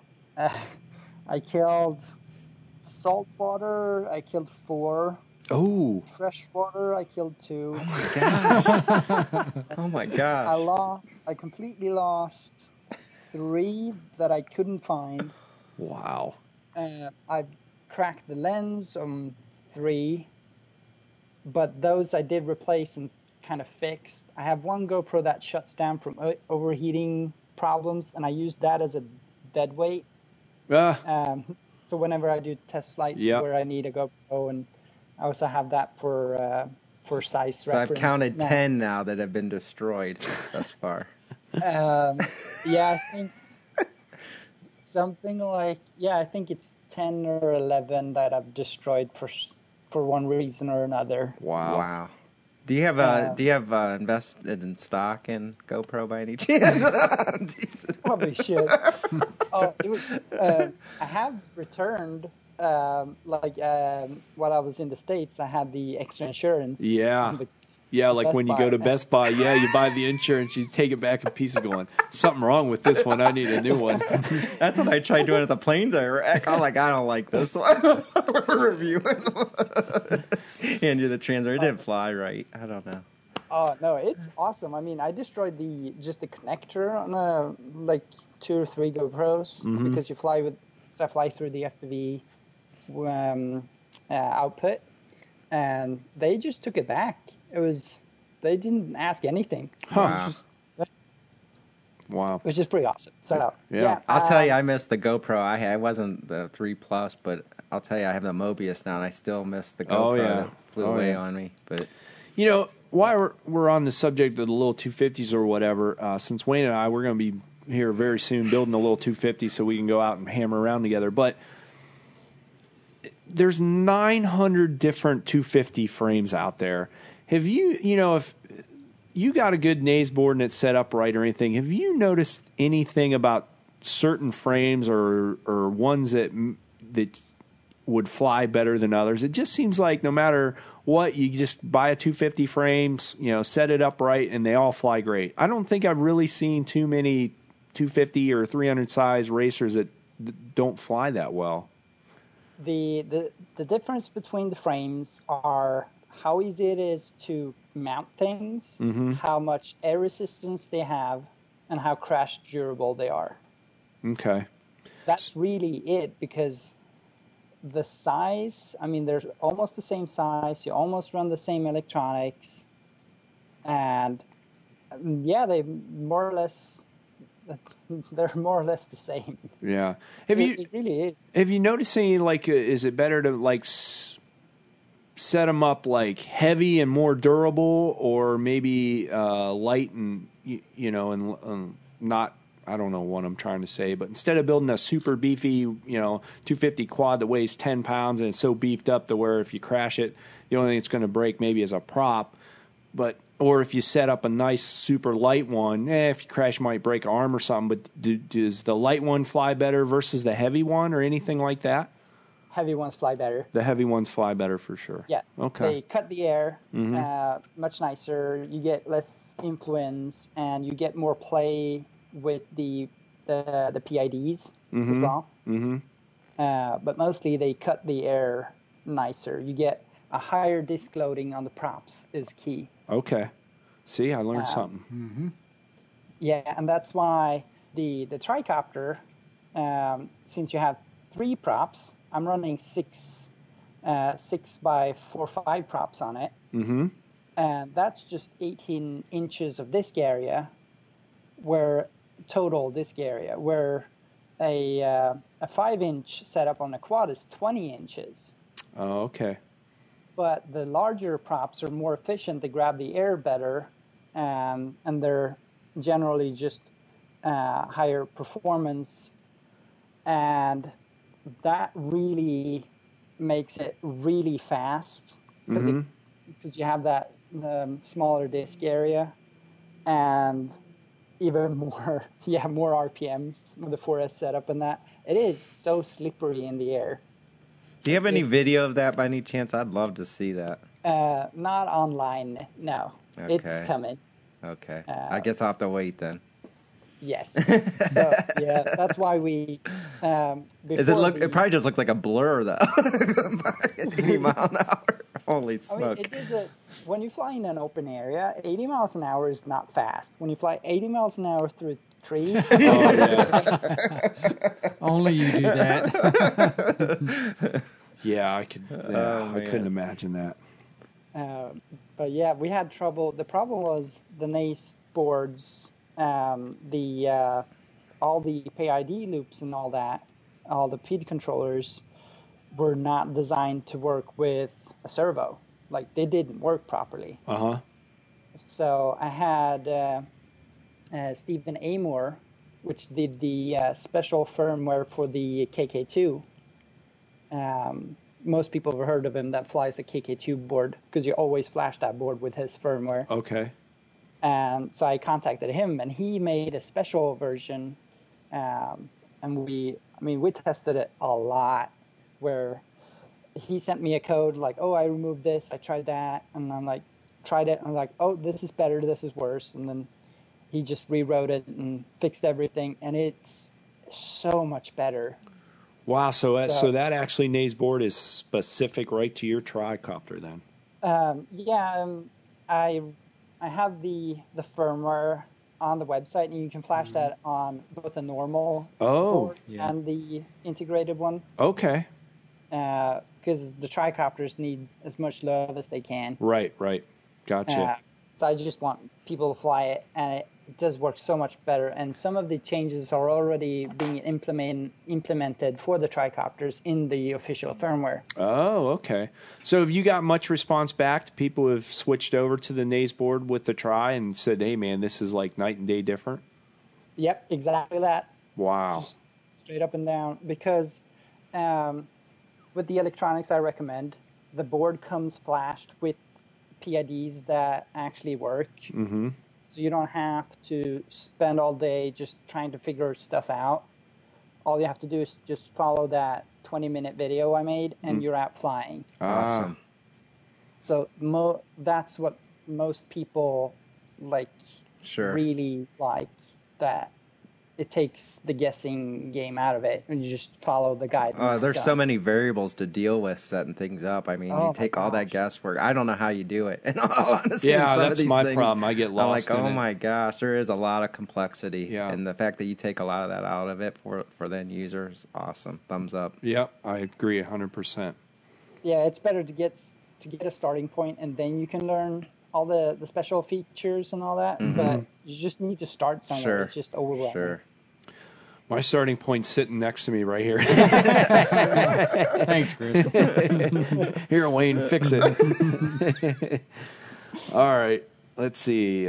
I killed saltwater. I killed 4. Oh. Freshwater, I killed 2. Oh my gosh. Oh my gosh. I completely lost 3 that I couldn't find. Wow. I cracked the lens on 3, but those I did replace and kind of fixed. I have one GoPro that shuts down from overheating problems, and I use that as a dead weight. So whenever I do test flights where I need a GoPro, and I also have that for size so reference. I've counted 10 now that have been destroyed thus far. I think something like, I think it's 10 or 11 that I've destroyed for one reason or another. Wow. Do you have invested in stock in GoPro by any chance? Probably should. I have returned. While I was in the States, I had the extra insurance. Yeah, like when you go to Best Buy, you buy the insurance, you take it back in pieces going, something wrong with this one, I need a new one. That's what I tried doing at the planes I wrecked. I'm like, I don't like this one. Review it. Hand you the transfer. It didn't fly right. I don't know. Oh, no, it's awesome. I mean, I destroyed the connector on 2 or 3 GoPros because I fly through the FPV output, and they just took it back. They didn't ask anything. Wow. Which is pretty awesome. So yeah. I'll tell you, I missed the GoPro. I wasn't the 3 Plus, but I'll tell you, I have the Mobius now, and I still miss the GoPro that flew away on me. But while we're on the subject of the little 250s or whatever, since Wayne and I, we're going to be here very soon building a little 250 so we can go out and hammer around together. But there's 900 different 250 frames out there. Have you, if you got a good Naze board and it's set up right or anything, have you noticed anything about certain frames or ones that would fly better than others? It just seems like no matter what, you just buy a 250 frames, set it up right, and they all fly great. I don't think I've really seen too many 250 or 300 size racers that don't fly that well. The difference between the frames are how easy it is to mount things, how much air resistance they have, and how crash durable they are. Okay. That's really it, because the size, I mean, they're almost the same size. You almost run the same electronics. And they're more or less the same. Yeah. It really is. Have you noticed any, is it better to set them up heavy and more durable, or maybe light and and not, I don't know what I'm trying to say, but instead of building a super beefy 250 quad that weighs 10 pounds and it's so beefed up to where if you crash it, the only thing it's going to break maybe is a prop, or if you set up a nice super light one, if you crash, you might break an arm or something. But does the light one fly better versus the heavy one or anything like that? Heavy ones fly better. The heavy ones fly better for sure. Yeah. Okay. They cut the air much nicer. You get less influence, and you get more play with the PIDs as well. But mostly they cut the air nicer. You get a higher disc loading on the props is key. Okay. See, I learned something. Yeah, and that's why the tricopter, since you have 3 props, I'm running 6 by 4.5 props on it. And that's just 18 inches of disc area, total disc area, where a 5-inch setup on a quad is 20 inches. Oh, okay. But the larger props are more efficient. They grab the air better, and they're generally just higher performance. And that really makes it really fast because you have that smaller disc area and even more, more RPMs with the 4S setup, and that it is so slippery in the air. Do you have any video of that by any chance? I'd love to see that. Not online, no. Okay. It's coming. Okay. I guess I'll have to wait then. Yes. So, yeah, that's why we. It probably just looks like a blur though. 80 mile an hour. Holy smoke! I mean, when you fly in an open area, 80 miles an hour is not fast. When you fly 80 miles an hour through a tree, only you do that. Yeah, I could. I couldn't imagine that. But yeah, we had trouble. The problem was the NACE boards. All the PID loops and all that, all the PID controllers were not designed to work with a servo. Like, they didn't work properly. So I had Stephen Amor, which did the special firmware for the KK2. Most people have heard of him that flies a KK2 board because you always flash that board with his firmware. Okay. And so I contacted him, and he made a special version. And we tested it a lot, where he sent me a code like, oh, I removed this, I tried that, and I'm like, tried it, and I'm like, oh, this is better, this is worse, and then he just rewrote it and fixed everything, and it's so much better. Wow, so that actually NACE board is specific right to your tricopter then? I have the firmware on the website, and you can flash that on both the normal board and the integrated one. Okay. Because the tricopters need as much love as they can. Right. Gotcha. So I just want people to fly it, and it does work so much better. And some of the changes are already being implemented for the tricopters in the official firmware. Oh, okay. So have you got much response back to people who have switched over to the NACE board with the Tri and said, hey, man, this is like night and day different? Yep, exactly that. Wow. Just straight up and down. Because with the electronics I recommend, the board comes flashed with PIDs that actually work. Mm-hmm. So you don't have to spend all day just trying to figure stuff out. All you have to do is just follow that 20-minute video I made, and you're out flying. Awesome. So that's what most people really like, that it takes the guessing game out of it, and you just follow the guide. There's so many variables to deal with setting things up. I mean, you take all that guesswork. I don't know how you do it. In all honesty, that's my problem. I get lost. I'm like, my gosh, there is a lot of complexity, and the fact that you take a lot of that out of it for the end user is awesome. Thumbs up. Yep, I agree 100%. Yeah, it's better to get a starting point, and then you can learn all the special features and all that. Mm-hmm. But you just need to start somewhere. Sure. It's just overwhelming. Sure. My starting point's sitting next to me right here. Thanks, Chris. Here, Wayne, fix it. All right, let's see.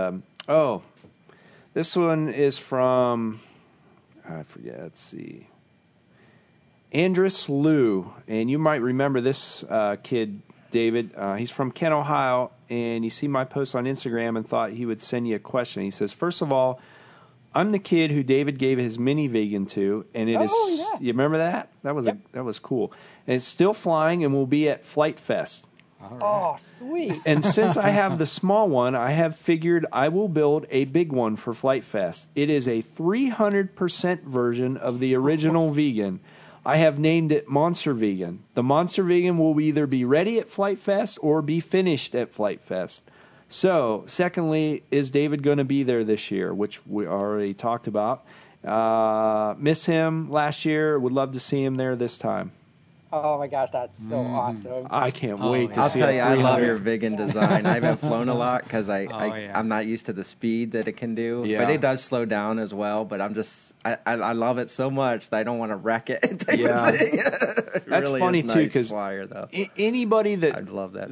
This one is from, I forget, let's see. Andrus Liu, and you might remember this kid, David. He's from Kent, Ohio, and you see my post on Instagram and thought he would send you a question. He says, first of all, I'm the kid who David gave his mini vegan to, and it is. Yeah. You remember that? That was cool. And it's still flying, and will be at Flight Fest. Right. Oh, sweet! And since I have the small one, I have figured I will build a big one for Flight Fest. It is a 300% version of the original vegan. I have named it Monster Vegan. The Monster Vegan will either be ready at Flight Fest or be finished at Flight Fest. So, secondly, is David going to be there this year, which we already talked about. Miss him last year. Would love to see him there this time. Oh my gosh, that's so awesome! I can't wait to see it. I'll tell you, I love your vegan design. I haven't flown a lot because I'm not used to the speed that it can do. Yeah. But it does slow down as well. But I love it so much that I don't want to wreck it. That's really funny too, because anybody that I'd love that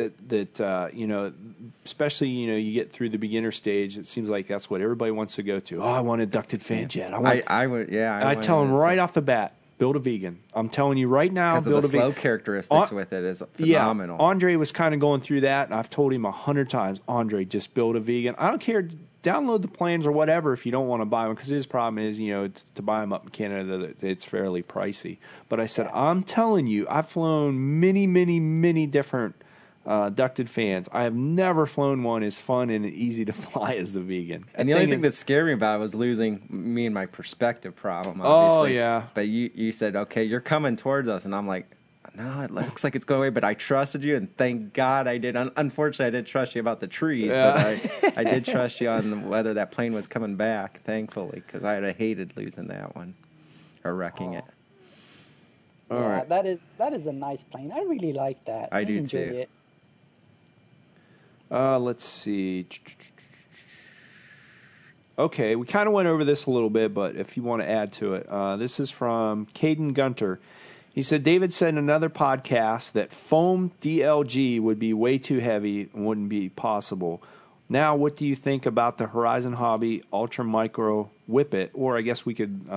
especially you get through the beginner stage, it seems like that's what everybody wants to go to. Oh, I want a ducted fan jet. I tell them right off the bat, build a vegan. I'm telling you right now, build a vegan. Slow characteristics with it is phenomenal. Yeah, Andre was kind of going through that, and I've told him 100 times, Andre, just build a vegan. I don't care download the plans or whatever if you don't want to buy them, because his problem is, to buy them up in Canada, it's fairly pricey. But I said, I'm telling you, I've flown many, many, many different ducted fans. I have never flown one as fun and easy to fly as the Vegan. And the only thing that scared me about it was losing me and my perspective problem, obviously. Oh, yeah. But you said, okay, you're coming towards us. And I'm like, no, it looks like it's going away. But I trusted you, and thank God I did. Unfortunately, I did trust you about the trees, but I did trust you on whether that plane was coming back, thankfully, because I had hated losing that one or wrecking it. All right. That is a nice plane. I really like that. I do enjoy too. It. Let's see. Okay, we kind of went over this a little bit, but if you want to add to it, this is from Caden Gunter. He said, David said in another podcast that foam DLG would be way too heavy and wouldn't be possible. Now, what do you think about the Horizon Hobby Ultra Micro Whippet? Or I guess we could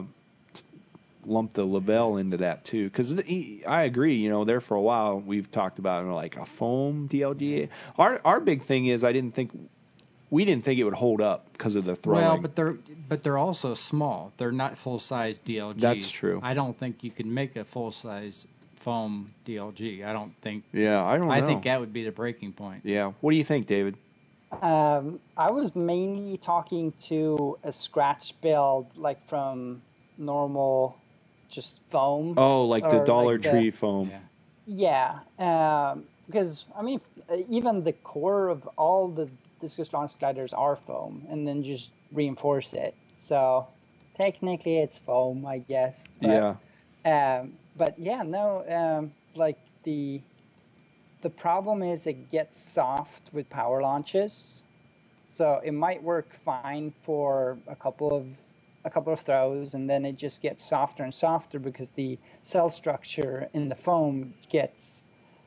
lump the Lavelle into that too, because I agree. There for a while we've talked about like a foam DLG. Our big thing is we didn't think it would hold up because of the throwing. Well, but they're also small. They're not full size DLGs. That's true. I don't think you can make a full size foam DLG. I don't think. Yeah, I don't know. I think that would be the breaking point. Yeah. What do you think, David? I was mainly talking to a scratch build, like from normal. Just foam. Oh, like the Dollar Tree foam. Yeah. Because, even the core of all the discus launch gliders are foam, and then just reinforce it. So, technically it's foam, I guess. But, but yeah, no, like the problem is it gets soft with power launches. So, it might work fine for a couple of throws, and then it just gets softer and softer because the cell structure in the foam gets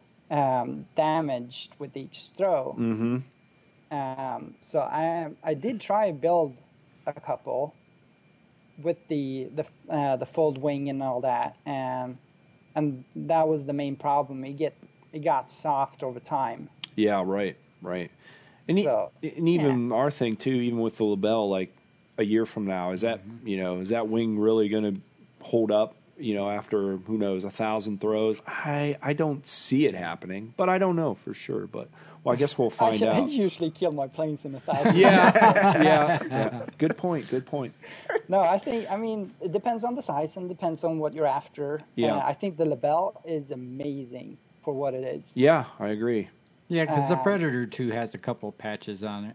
damaged with each throw. Mm-hmm. So I did try build a couple with the fold wing and all that, and that was the main problem. It got soft over time. Yeah, right. And even our thing too, even with the Lavelle, like a year from now, is that is that wing really going to hold up? After who knows 1,000 throws, I don't see it happening, but I don't know for sure. But I guess we'll find out. I usually kill my planes in 1,000. Yeah. Good point. No, it depends on the size and depends on what you're after. Yeah, I think the Lavelle is amazing for what it is. Yeah, I agree. Yeah, because the Predator 2 has a couple patches on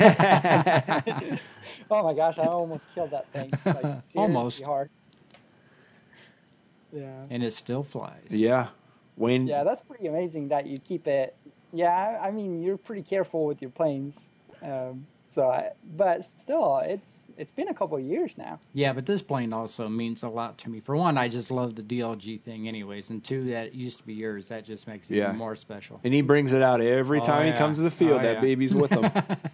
it. Oh my gosh, I almost killed that thing. Like, seriously almost hard. Yeah. And it still flies. Yeah. Yeah, that's pretty amazing that you keep it. Yeah, you're pretty careful with your planes. But still, it's been a couple of years now. Yeah, but this plane also means a lot to me. For one, I just love the DLG thing anyways. And two, that it used to be yours. That just makes it even more special. And he brings it out every time he comes to the field. That baby's with him.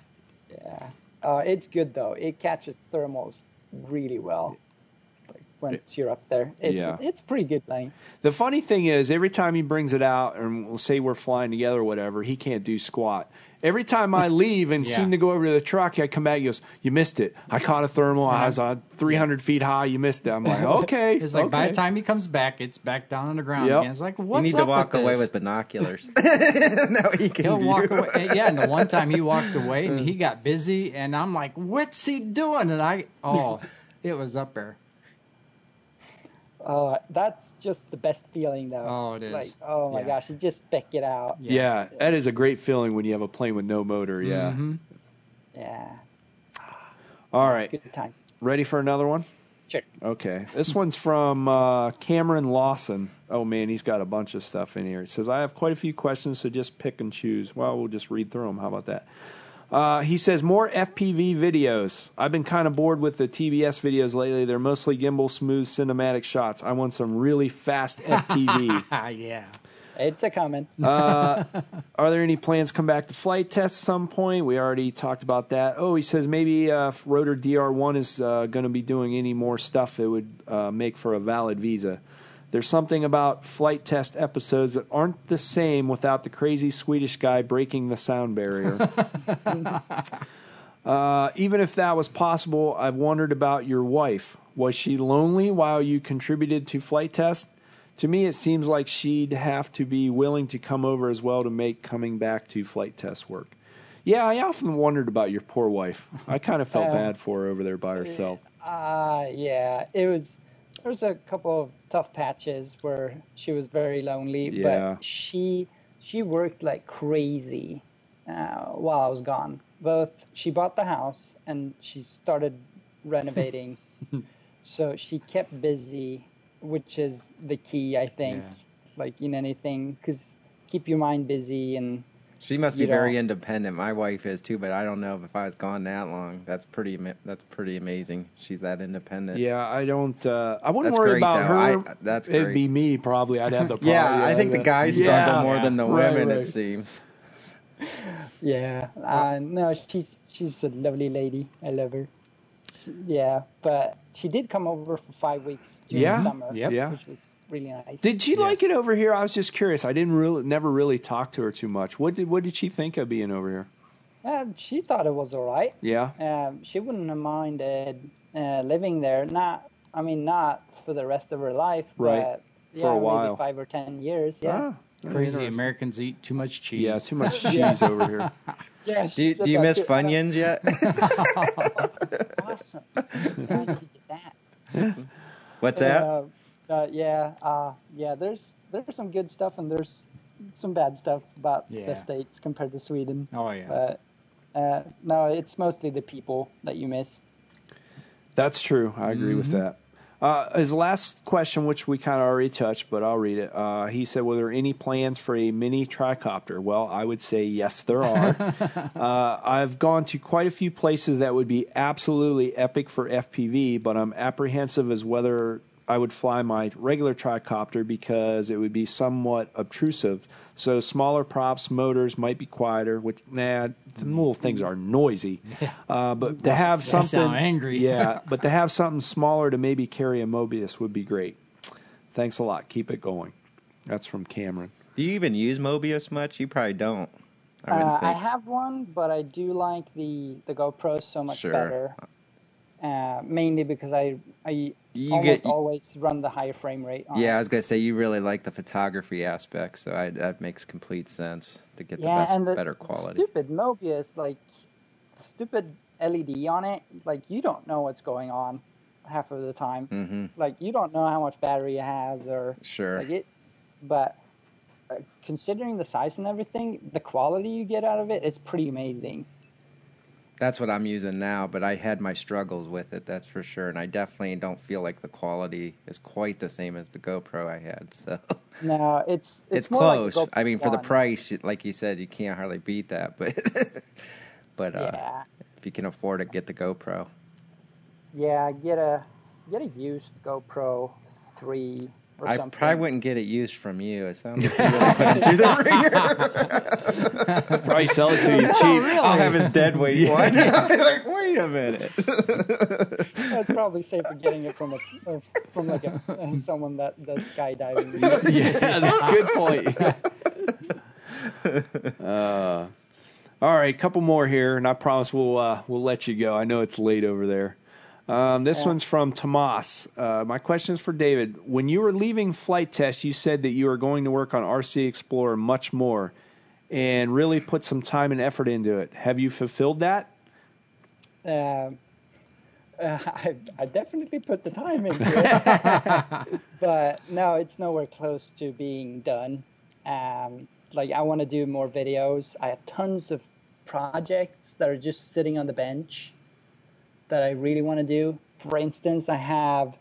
Yeah. It's good, though. It catches thermals really well. Once you're up there, it's a pretty good plane. The funny thing is, every time he brings it out, and we'll say we're flying together or whatever, he can't do squat. Every time I leave and seem to go over to the truck, I come back, he goes, you missed it. I caught a thermal. I was 300 feet high. You missed it. I'm like, okay. It's like by the time he comes back, it's back down on the ground again. It's like, what's up with this? You need to walk away with binoculars. He'll walk away. Yeah, and the one time he walked away and he got busy, and I'm like, what's he doing? And it was up there. That's just the best feeling, though. Oh, it is. Like, oh my gosh, you just spec it out. Yeah, that is a great feeling when you have a plane with no motor. Yeah. Mm-hmm. Yeah. All right. Good times. Ready for another one? Sure. Okay. This one's from Cameron Lawson. Oh, man, he's got a bunch of stuff in here. It says, I have quite a few questions, so just pick and choose. Well, we'll just read through them. How about that? He says, more FPV videos. I've been kind of bored with the TBS videos lately. They're mostly gimbal, smooth, cinematic shots. I want some really fast FPV. Yeah. It's a coming. Are there any plans to come back to flight test at some point? We already talked about that. Oh, he says maybe if Rotor DR1 is going to be doing any more stuff, it would make for a valid visa. There's something about flight test episodes that aren't the same without the crazy Swedish guy breaking the sound barrier. Even if that was possible, I've wondered about your wife. Was she lonely while you contributed to Flight Test? To me, it seems like she'd have to be willing to come over as well to make coming back to Flight Test work. Yeah, I often wondered about your poor wife. I kind of felt bad for her over there by herself. Yeah, there was a couple of tough patches where she was very lonely, but she worked like crazy while I was gone. Both she bought the house and she started renovating, so she kept busy, which is the key, I think, like in anything, because keep your mind busy. And she must be very independent. My wife is too, but I don't know if I was gone that long. That's pretty amazing. She's that independent. Yeah, I wouldn't worry about her. That's great. It'd be me probably. I'd have the problem. Yeah, I think the guys struggle more than the women. Right. It seems. Yeah, no, she's a lovely lady. I love her. But she did come over for 5 weeks during the summer, which was really nice. Did she like it over here? I was just curious. I never really talked to her too much. What did she think of being over here? She thought it was all right. Yeah. She wouldn't have minded living there. Not for the rest of her life, right? But for a while, maybe 5 or 10 years. Yeah. Crazy Americans eat too much cheese. Yeah, too much cheese over here. Yeah, do you miss Funyuns yet? Awesome. Glad you did that. What's that? There's some good stuff and there's some bad stuff about the States compared to Sweden. Oh yeah. But no, it's mostly the people that you miss. That's true. I agree with that. His last question, which we kind of already touched, but I'll read it. He said, were there any plans for a mini tricopter? Well, I would say yes, there are. I've gone to quite a few places that would be absolutely epic for FPV, but I'm apprehensive as whether I would fly my regular tricopter because it would be somewhat obtrusive. So smaller props, motors might be quieter, which, the little things are noisy. But to have something... sound angry. But to have something smaller to maybe carry a Mobius would be great. Thanks a lot. Keep it going. That's from Cameron. Do you even use Mobius much? You probably don't. I have one, but I do like the GoPro so much better. Mainly because I always run the higher frame rate on it. I was going to say, you really like the photography aspect, so that makes complete sense to get the better quality. Stupid Mobius, like, the stupid LED on it, like, you don't know what's going on half of the time. Mm-hmm. Like, you don't know how much battery it has or... Sure. But considering the size and everything, the quality you get out of it, it's pretty amazing. That's what I'm using now, but I had my struggles with it, that's for sure. And I definitely don't feel like the quality is quite the same as the GoPro I had. So no, it's more close. Like I mean, for the price, like you said, you can't hardly beat that. But if you can afford it, get the GoPro. Yeah, get a used GoPro 3. I probably wouldn't get it used from you. It sounds like you really put it through the ringer. Probably sell it to you cheap. Really? I'll have his dead weight one. Like, wait a minute. That's probably safer getting it from someone that does skydiving. That's a good point. All right, a couple more here, and I promise we'll let you go. I know it's late over there. This one's from Tomas. My question is for David. When you were leaving Flight Test, you said that you were going to work on RC Explorer much more and really put some time and effort into it. Have you fulfilled that? I definitely put the time into it. But no, it's nowhere close to being done. Like, I want to do more videos. I have tons of projects that are just sitting on the bench that I really want to do. For instance, I found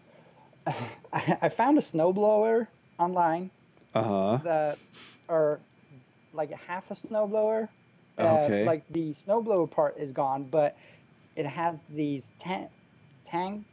a snowblower online that are like a half a snowblower. Okay. Like the snowblower part is gone, but it has these tines.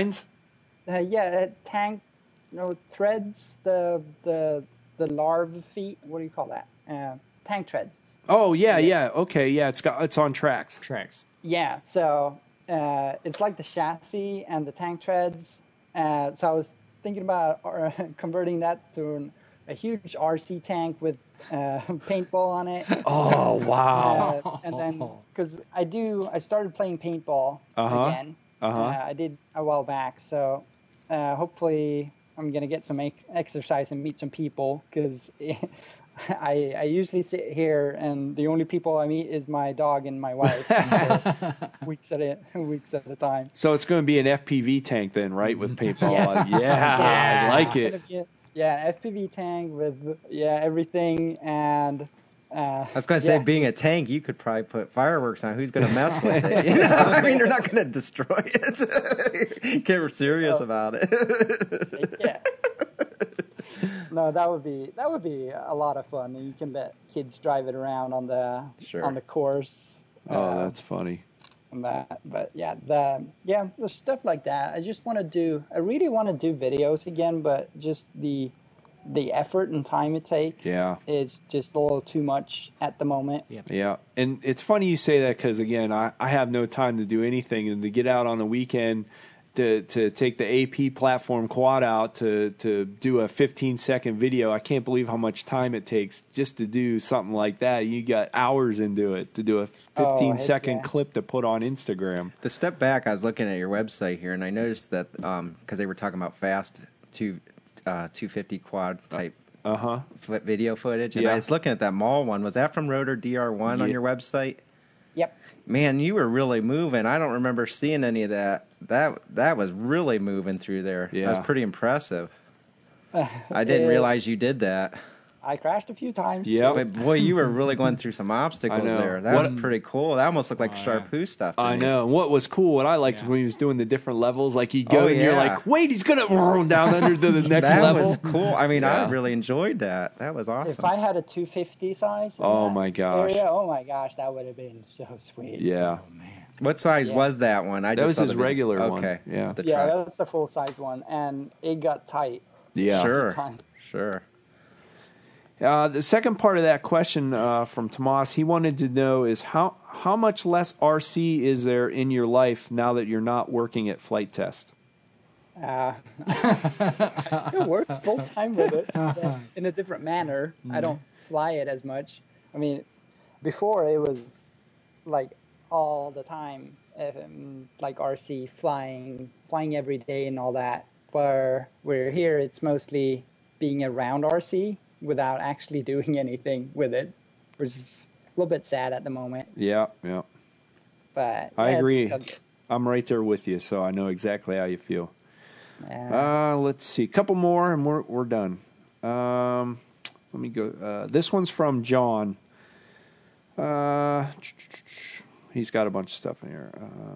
Threads. The larva feet. What do you call that? Tank treads. Oh yeah. Okay, yeah. It's on tracks. Yeah. So. It's like the chassis and the tank treads. So I was thinking about converting that to a huge RC tank with paintball on it. Oh wow! And then because I started playing paintball again. I did a while back, so hopefully I'm gonna get some exercise and meet some people because. I usually sit here, and the only people I meet is my dog and my wife, weeks at a time. So it's going to be an FPV tank then, right? With paintball. Yes. Yeah, I like it. An FPV tank with everything, and I was going to say, being a tank, you could probably put fireworks on. Who's going to mess with it? You know? I mean, you're not going to destroy it. Get serious about it. Yeah. No, that would be a lot of fun, and you can let kids drive it around on the course. Oh, that's funny. And that, but the stuff like that. I really want to do videos again, but just the effort and time it takes is just a little too much at the moment. Yeah, and it's funny you say that because again, I have no time to do anything, and to get out on the weekend. To take the AP platform quad out to do a 15-second video. I can't believe how much time it takes just to do something like that. You got hours into it to do a 15-second clip to put on Instagram. To step back, I was looking at your website here, and I noticed that because they were talking about fast 250 quad type video footage, and I was looking at that mall one. Was that from Rotor DR1 on your website? Yep. Man, you were really moving. I don't remember seeing any of that. That was really moving through there. Yeah. That was pretty impressive. I didn't realize you did that. I crashed a few times. Yeah, but boy, you were really going through some obstacles there. That was pretty cool. That almost looked like Sharpoo stuff. I know. What was cool, what I liked when he was doing the different levels, like he'd go and you're like, wait, he's gonna roll down under to the next level. That was cool. I mean, I really enjoyed that. That was awesome. If I had a 250 size, oh my gosh, that would have been so sweet. Yeah. Oh, man. What size was that one? That was his regular one. Okay. Yeah, that was the full size one, and it got tight. Yeah. Sure. The second part of that question from Tomas, he wanted to know is how much less RC is there in your life now that you're not working at Flight Test? I still work full time with it in a different manner. I don't fly it as much. I mean, before it was like all the time, like RC flying every day and all that. Where we're here, it's mostly being around RC without actually doing anything with it, which is a little bit sad at the moment. Yeah. But I agree. I'm right there with you, so I know exactly how you feel. Let's see, a couple more, and we're done. Let me go. This one's from John. He's got a bunch of stuff in here.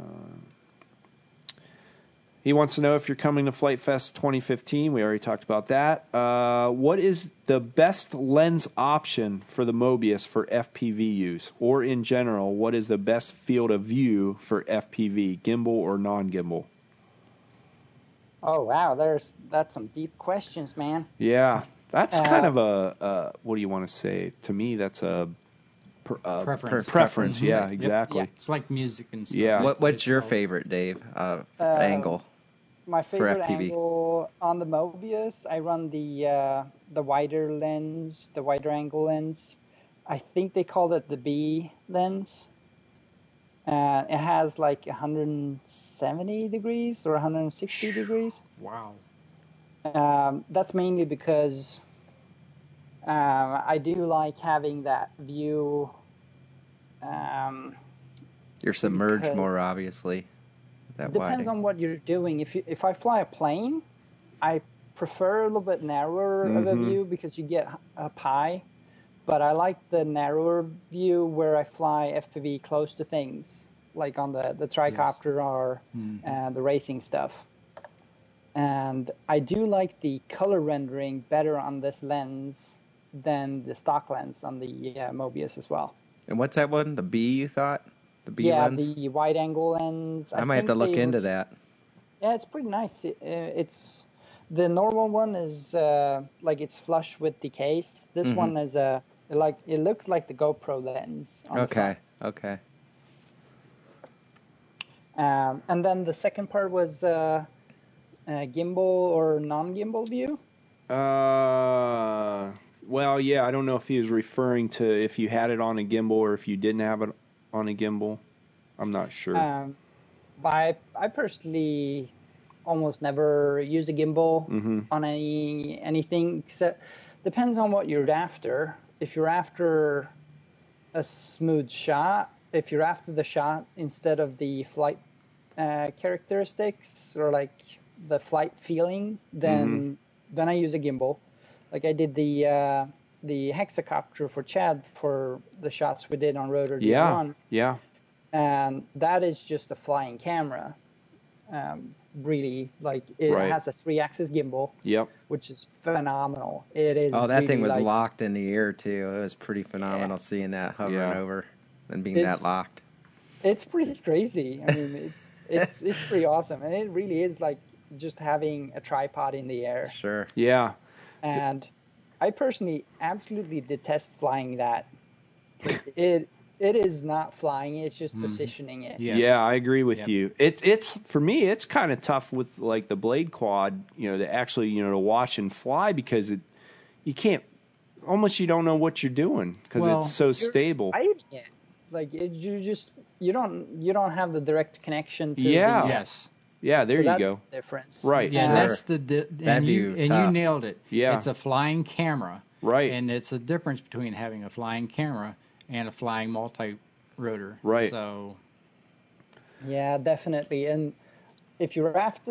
He wants to know if you're coming to Flight Fest 2015. We already talked about that. What is the best lens option for the Mobius for FPV use? Or in general, what is the best field of view for FPV, gimbal or non-gimbal? Oh, wow. That's some deep questions, man. Yeah. That's kind of a what do you want to say? To me, that's a preference. Yeah, exactly. Yep. It's like music and stuff. Yeah. What's your favorite, Dave, angle? My favorite angle on the Mobius, I run the wider lens, the wider angle lens. I think they call it the B lens. It has like 170 degrees or 160 degrees. Wow. That's mainly because I do like having that view. You're submerged more, obviously. That depends on what you're doing. If I fly a plane, I prefer a little bit narrower of a view because you get up high. But I like the narrower view where I fly FPV close to things, like on the tricopter or the racing stuff. And I do like the color rendering better on this lens than the stock lens on the Mobius as well. And what's that one? The B, you thought? The B lens? Yeah, the wide angle lens. I might have to look into that. Yeah, it's pretty nice. It's the normal one is like it's flush with the case. This one is it looks like the GoPro lens. Okay. And then the second part was gimbal or non-gimbal view. Well, yeah, I don't know if he was referring to if you had it on a gimbal or if you didn't have it on a gimbal. I'm not sure. I personally almost never use a gimbal on anything. Except depends on what you're after. If you're after a smooth shot, if you're after the shot instead of the flight characteristics or like the flight feeling, then I use a gimbal. Like I did the hexacopter for Chad for the shots we did on Rotor D1. Yeah. And that is just a flying camera. Really, like it has a 3-axis gimbal. Yep. Which is phenomenal. It is. Oh, that thing was locked in the air too. It was pretty phenomenal seeing that hovering over and being that locked. It's pretty crazy. I mean, it's pretty awesome, and it really is like just having a tripod in the air. Sure. Yeah. And I personally absolutely detest flying that. It is not flying; it's just positioning it. Yes. Yeah, I agree with you. It's for me, it's kind of tough with like the Blade Quad, to actually to watch and fly because you can't almost you don't know what you're doing because it's so stable. Like you don't have the direct connection to Yeah, there you that's go. The difference. Right. Yeah, that's and you nailed it. Yeah. It's a flying camera. Right. And it's a difference between having a flying camera and a flying multi-rotor. Right. So yeah, definitely. And if you're after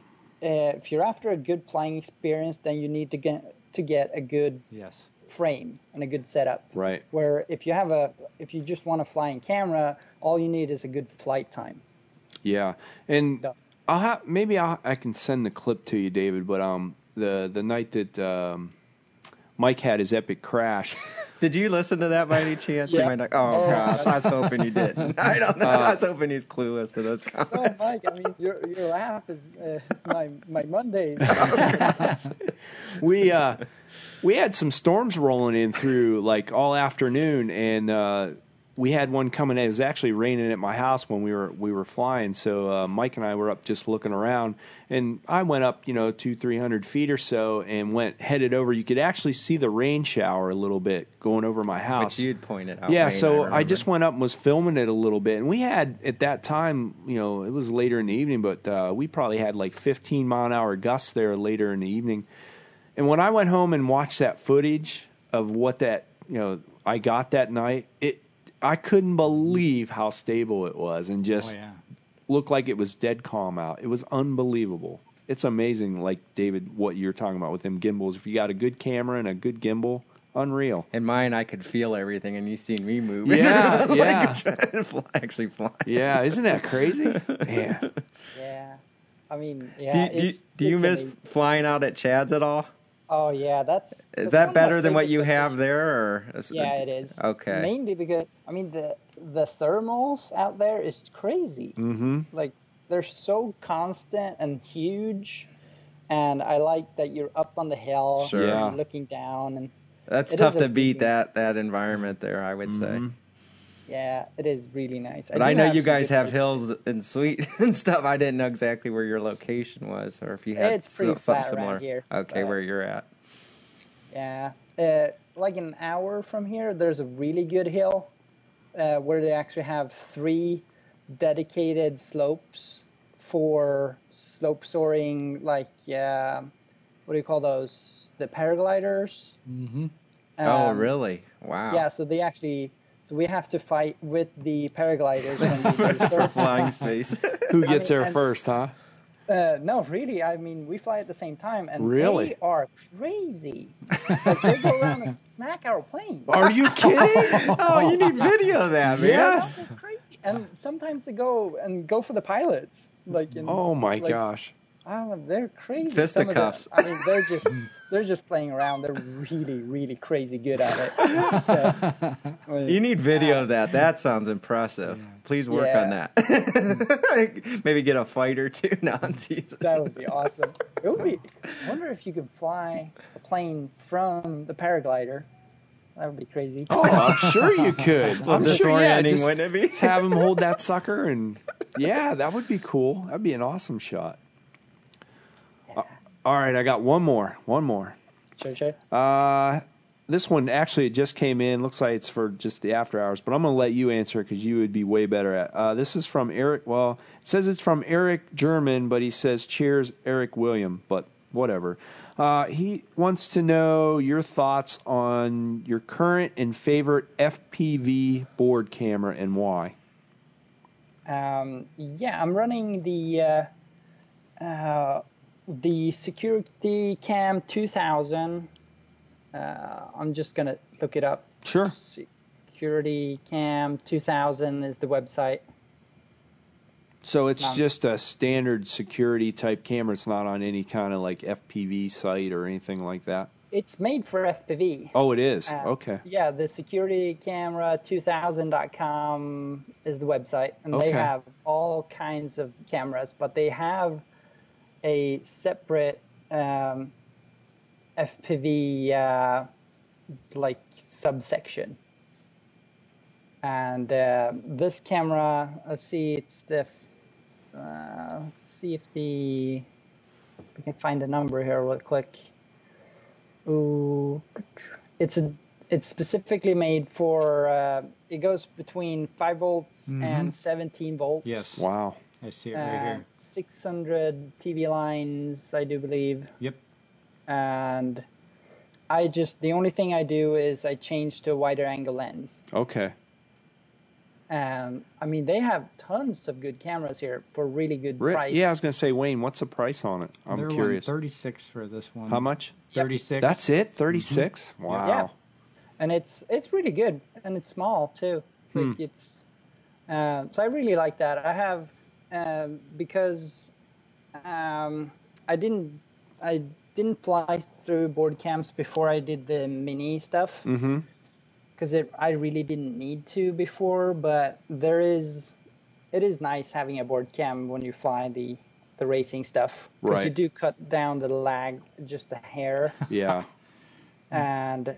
a good flying experience, then you need to get a good frame and a good setup. Right. Where if you just want a flying camera, all you need is a good flight time. Yeah. And I can send the clip to you, David, but the night that Mike had his epic crash. Did you listen to that by any chance? Yeah. Oh gosh, I was hoping you didn't. I don't know. I was hoping he's clueless to those comments. Oh, Mike, I mean, your laugh is my Mondays. We had some storms rolling in through like all afternoon, and we had one coming in. It was actually raining at my house when we were flying. So Mike and I were up just looking around, and I went up 200-300 feet or so and headed over. You could actually see the rain shower a little bit going over my house. Which you'd pointed out. Yeah, so I just went up and was filming it a little bit, and we had at that time, it was later in the evening, but we probably had like 15-mile-an-hour gusts there later in the evening. And when I went home and watched that footage of what I got that night, I couldn't believe how stable it was and just looked like it was dead calm out. It was unbelievable. It's amazing, like, David, what you're talking about with them gimbals. If you got a good camera and a good gimbal, unreal. And mine, I could feel everything, and you seen me move. Yeah, actually fly. Yeah, isn't that crazy? Yeah. Yeah. I mean, yeah. Do you miss flying out at Chad's at all? Oh yeah, is that better than what you have there? Or yeah, it is. Okay. Mainly because the thermals out there is crazy. Mm-hmm. Like they're so constant and huge, and I like that you're up on the hill, and looking down, and that's tough to beat that environment there. I would say. Yeah, it is really nice. But I know you guys have hills and sweet and stuff. I didn't know exactly where your location was, or if you had something similar. Here, okay, where you're at. Yeah, like an hour from here, there's a really good hill where they actually have 3 dedicated slopes for slope soaring, like what do you call those? The paragliders. Mm-hmm. Oh, really? Wow. Yeah, so they actually. So we have to fight with the paragliders when we do for flying space. Who gets there first, huh? No, really. I mean, we fly at the same time, and they are crazy. Like, they go around and smack our plane. Are you kidding? Oh, you need video of that, man. Yes. Crazy. And sometimes they go for the pilots. Oh my gosh. Oh, they're crazy. Fisticuffs. I mean, they're just playing around. They're really, really crazy good at it. You need video of that. That sounds impressive. Yeah. Please work on that. Maybe get a fighter too. No, that would be awesome. It would be. I wonder if you could fly a plane from the paraglider. That would be crazy. Oh, I'm sure you could. I'm sure, wouldn't it be? Just have him hold that sucker, and that would be cool. That'd be an awesome shot. All right, I got one more. Sure. This one actually it just came in. Looks like it's for just the after hours, but I'm going to let you answer because you would be way better at. This is from Eric. Well, it says it's from Eric German, but he says cheers, Eric William. But whatever. He wants to know your thoughts on your current and favorite FPV board camera and why. Yeah, I'm running the Security Cam 2000. I'm just going to look it up. Sure. Security Cam 2000 is the website. So it's just a standard security type camera. It's not on any kind of like FPV site or anything like that. It's made for FPV. Oh, it is? Okay. Yeah, the securitycamera2000.com is the website. And they have all kinds of cameras, but they have a separate FPV like subsection. And this camera, let's see, it's the let's see if we can find a number here real quick. Ooh, it's specifically made for it goes between 5 volts and 17 volts. Yes. Wow. I see it right here. 600 TV lines, I do believe. Yep. And the only thing I do is I change to a wider angle lens. Okay. I mean, they have tons of good cameras here for really good price. Yeah, I was going to say, Wayne, what's the price on it? I'm curious. $36 for this one. How much? 36. That's it? 36? Wow. Yeah. And it's really good, and it's small too. Like it's so I really like that. I have because I didn't fly through board camps before I did the mini stuff. Mm-hmm. Because I really didn't need to before, but it is nice having a board cam when you fly the racing stuff. Because you do cut down the lag just a hair. Yeah. And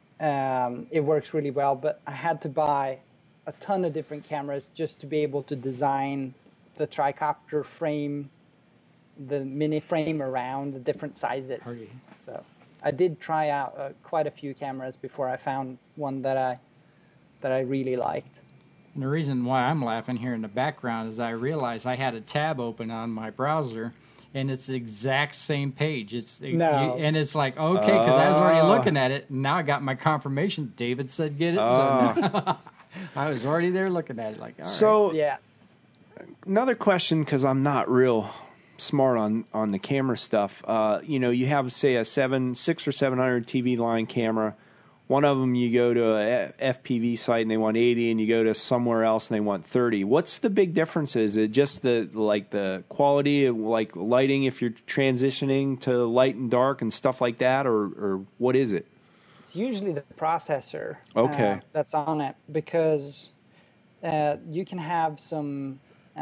it works really well, but I had to buy a ton of different cameras just to be able to design the tricopter frame, the mini frame around the different sizes. So I did try out quite a few cameras before I found one that I really liked. And the reason why I'm laughing here in the background is I realized I had a tab open on my browser, and it's the exact same page. And it's like, okay, because I was already looking at it, and now I got my confirmation. David said get it, so I was already there looking at it. Like, all right. Yeah. Another question, because I'm not real smart on the camera stuff. You have, say, a 600 or 700 TV line camera. One of them, you go to a FPV site and they want 80, and you go to somewhere else and they want 30. What's the big difference? Is it just the quality of like lighting if you're transitioning to light and dark and stuff like that, or what is it? It's usually the processor. That's on it, because you can have some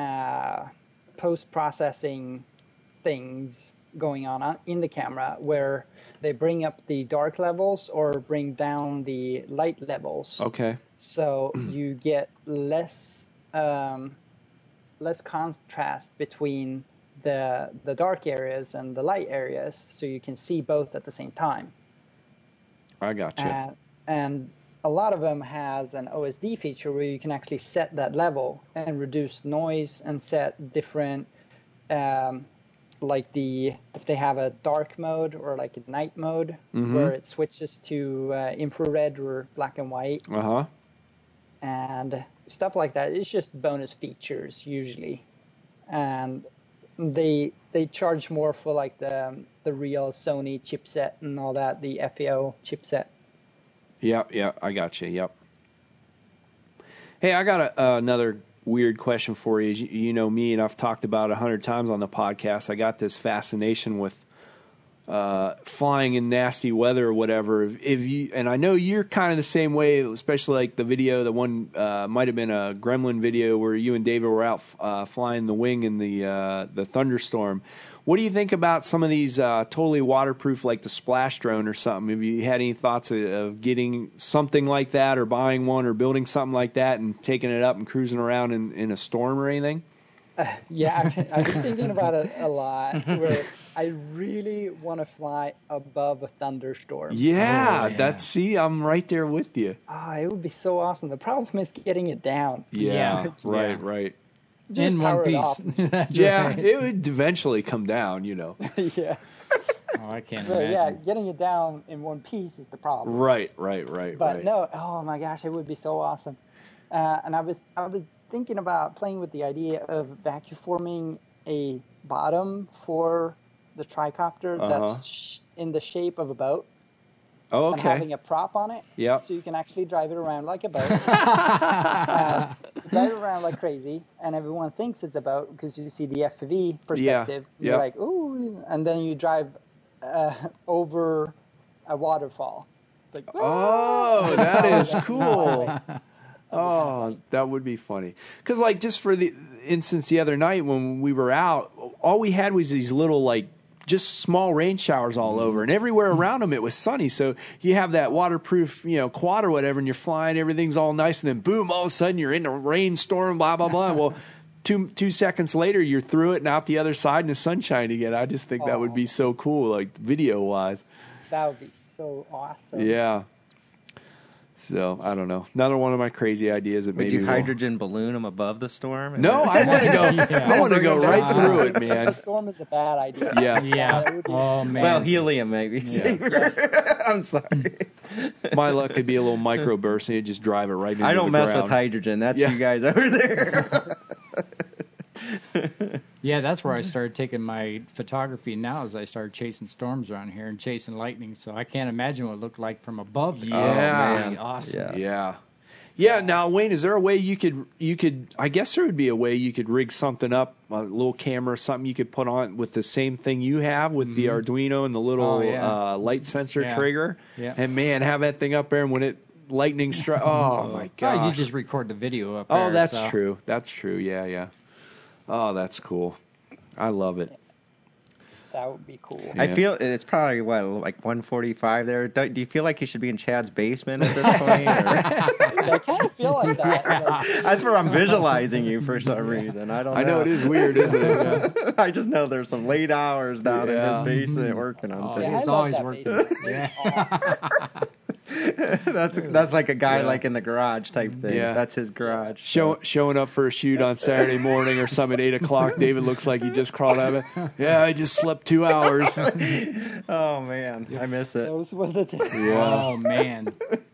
post-processing things going on in the camera where they bring up the dark levels or bring down the light levels. Okay. So you get less contrast between the dark areas and the light areas, so you can see both at the same time. I gotcha. And a lot of them has an OSD feature where you can actually set that level and reduce noise and set different if they have a dark mode or like a night mode where it switches to infrared or black and white. And stuff like that. It's just bonus features usually. And they charge more for like the real Sony chipset and all that, the FEO chipset. Yeah, I got you. Yep. Hey, I got another weird question for you. You know me, and I've talked about 100 times on the podcast. I got this fascination with flying in nasty weather or whatever. And I know you're kind of the same way, especially like the video, the one might have been a Gremlin video where you and David were out flying the wing in the thunderstorm. What do you think about some of these totally waterproof, like the Splash Drone or something? Have you had any thoughts of getting something like that, or buying one, or building something like that and taking it up and cruising around in a storm or anything? Yeah, I've been thinking about it a lot. Where I really want to fly above a thunderstorm. Yeah, see, I'm right there with you. It would be so awesome. The problem is getting it down. Yeah. Right. Just in power one it off. piece. It would eventually come down, Yeah. Oh, I can't But imagine. yeah, getting it down in one piece is the problem. Right. But no, oh my gosh, it would be so awesome. And I was thinking about playing with the idea of vacuum forming a bottom for the tricopter that's in the shape of a boat. Oh, And okay. having a prop on it. Yep. So you can actually drive it around like a boat. Drive it around like crazy. And everyone thinks it's a boat because you see the FPV perspective. Yeah. You're like, ooh. And then you drive over a waterfall. Like, Oh, that is cool. Oh, that would be funny. Because, like, just for the instance, the other night when we were out, all we had was these little, like, just small rain showers all over, and everywhere around them it was sunny. So you have that waterproof, quad or whatever, and you're flying, everything's all nice, and then boom, all of a sudden you're in a rainstorm, blah blah blah. Well, two seconds later you're through it and out the other side in the sunshine again. I just think that would be so cool, like video wise. that would be so awesome. Yeah. So I don't know. Another one of my crazy ideas that Would maybe you hydrogen balloon them above the storm? No, I want to go. I want to go right through it, man. The storm is a bad idea. Yeah. Yeah. That would be Oh, man. Well, helium maybe. Yeah. I'm sorry. My luck could be a little microburst and you just drive it right into the I don't mess ground. with hydrogen. That's Yeah. you guys over there. Yeah, that's where I started taking my photography now as I started chasing storms around here and chasing lightning. So I can't imagine what it looked like from above. Yeah. That would be awesome. Yes. Yeah. Yeah, now Wayne, is there a way you could I guess there would be a way you could rig something up, a little camera or something you could put on with the same thing you have with the Arduino and the little light sensor trigger. Yeah. And man, have that thing up there and when it lightning strike, oh my god. Oh, you just record the video up there. Oh, that's so. true. That's true. Yeah. Oh, that's cool. I love it. That would be cool. Yeah. I feel it's probably like 1:45 there. Do you feel like you should be in Chad's basement at this point? I kind of feel like that. Like, That's where I'm visualizing you for some reason. I don't know. I know it is weird, isn't it? Yeah. I just know there's some late hours down in his basement working on Oh, things. yeah, he's I love always that working. basement. Yeah. That's like a guy like in the garage type thing. Yeah. That's his garage. Showing up for a shoot on Saturday morning or something at 8 o'clock. David looks like he just crawled out of it. Yeah, I just slept 2 hours. Oh man, I miss it. Those were the days. Oh, man.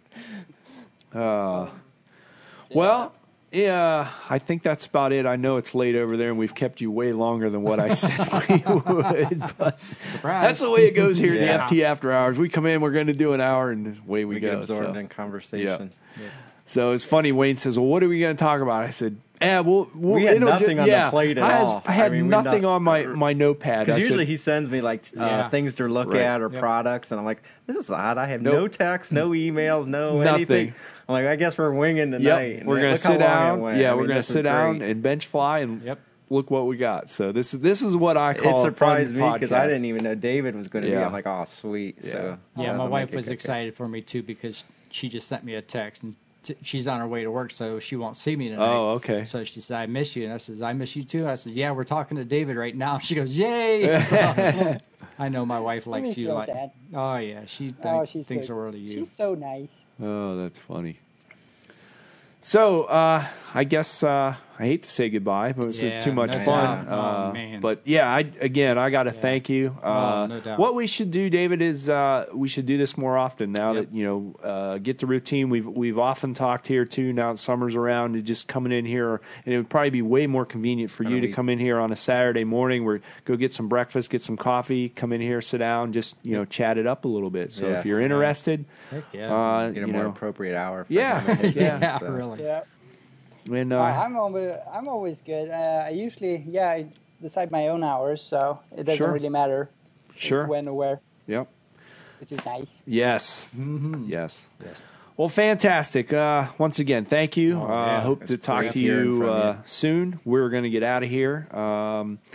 Well, yeah, I think that's about it. I know it's late over there, and we've kept you way longer than what I said we would. But Surprise. that's the way it goes here Yeah. at the FT After Hours. We come in, we're going to do an hour, and away we Get go. absorbed So. in conversation. So it's funny. Wayne says, "Well, what are we going to talk about?" I said, we'll We had it'll nothing on the plate at all. I had I mean, nothing on my notepad. I Because said, usually he sends me like things to look Right. at or products, and I'm like, this is odd. I have no text, no emails, no Nothing. anything. I'm like, I guess we're winging tonight. Yep, And we're going to look how sit long down. it went. Yeah, I we're mean, going to this is sit down great. and bench fly and Yep. look what we got. So this is what I call It a surprised fun me because I podcast. didn't even know David was going to be. Yeah. I'm like, oh, sweet. So Yeah, my that'll wife make it was good. excited for me, too, because she just sent me a text, and she's on her way to work, so she won't see me tonight. Oh, okay. So she said, I miss you. And I said, I miss you, too. I said, yeah, we're talking to David right now. She goes, yay. So, I know my wife likes makes you. me Like, sad. oh, yeah, she she's thinks so, the world of you. She's so nice. Oh, that's funny. So I guess I hate to say goodbye, but it was Yeah, too much no fun. doubt. Oh, man. But yeah, I got to thank you. No doubt. What we should do, David, is we should do this more often now Yep. that get the routine. We've often talked here too. Now that summer's around, and just coming in here, and it would probably be way more convenient for you to come in here on a Saturday morning. Where go get some breakfast, get some coffee, come in here, sit down, just chat it up a little bit. So Yes. if you're interested, Heck yeah. Get a more appropriate hour. For Yeah. him and his Yeah. things, so. Really. Yeah. and I'm always good. I usually, I decide my own hours, so it doesn't Sure. really matter sure, when or where, yep. which is nice. Yes. Yes. Well, fantastic. Once again, thank you. yeah. Hope to It's talk great to hearing you from you. soon. We're going to get out of here.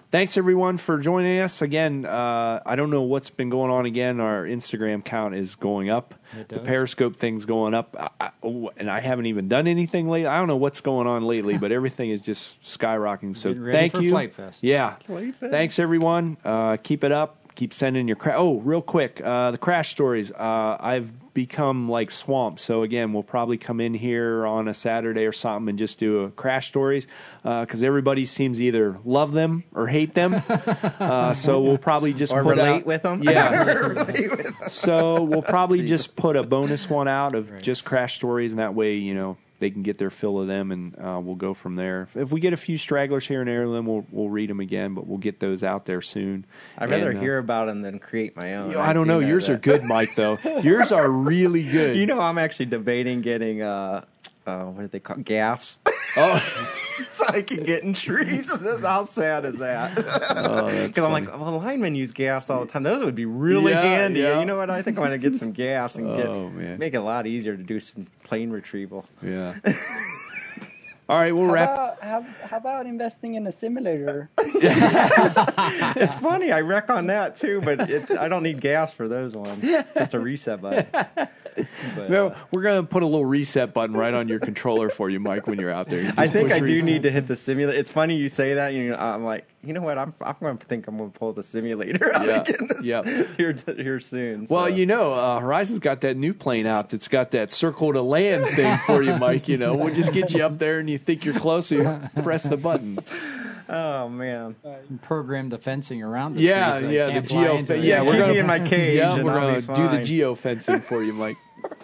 thanks everyone for joining us again. I don't know what's been going on again. Our Instagram count is going up. The Periscope thing's going up, and I haven't even done anything lately. I don't know what's going on lately, but everything is just skyrocketing. So thank you. Flight Fest. Yeah, thanks everyone. Keep it up. Keep sending your real quick, the crash stories. I've become like swamped. So again, we'll probably come in here on a Saturday or something and just do a crash stories because everybody seems to either love them or hate them. So we'll probably just relate with them. Yeah. So we'll probably just put a bonus one out of just crash stories, and that way, they can get their fill of them, and we'll go from there. If we get a few stragglers here and there, then we'll read them again, but we'll get those out there soon. I'd rather hear about them than create my own. I don't know. Yours are good, Mike, though. Yours are really good. I'm actually debating getting, what do they call gaffs? Oh. So I can get in trees. How sad is that? Because I'm like, linemen use gaffs all the time. Those would be really handy. Yeah. You know what? I think I'm going to get some gaffs and make it a lot easier to do some plane retrieval. Yeah. All right, we'll wrap. How about investing in a simulator? It's funny. I wreck on that too, but I don't need gas for those ones. Just a reset button. But, no, we're going to put a little reset button right on your controller for you, Mike, when you're out there. I think I do need to hit the simulator. It's funny you say that. I'm like, you know what? I'm going to think I'm going to pull the simulator out again here soon. So. Well, Horizon's got that new plane out that's got that circle to land thing for you, Mike. We'll just get you up there and you think you're close, you press the button. Oh man! Program the fencing around. The geo. We're going to be in my cage. Yeah, we're going to do the geo fencing for you, Mike.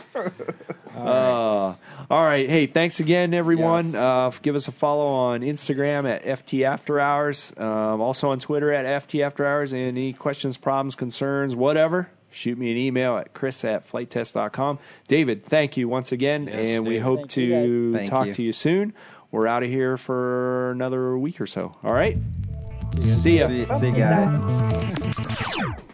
All right. Hey, thanks again, everyone. Yes. Give us a follow on Instagram at FT After Hours. Also on Twitter at FT After Hours. Any questions, problems, concerns, whatever, shoot me an email at chris@flighttest.com. David, thank you once again, and we hope to talk to you soon. We're out of here for another week or so. All right? See ya. See you guys.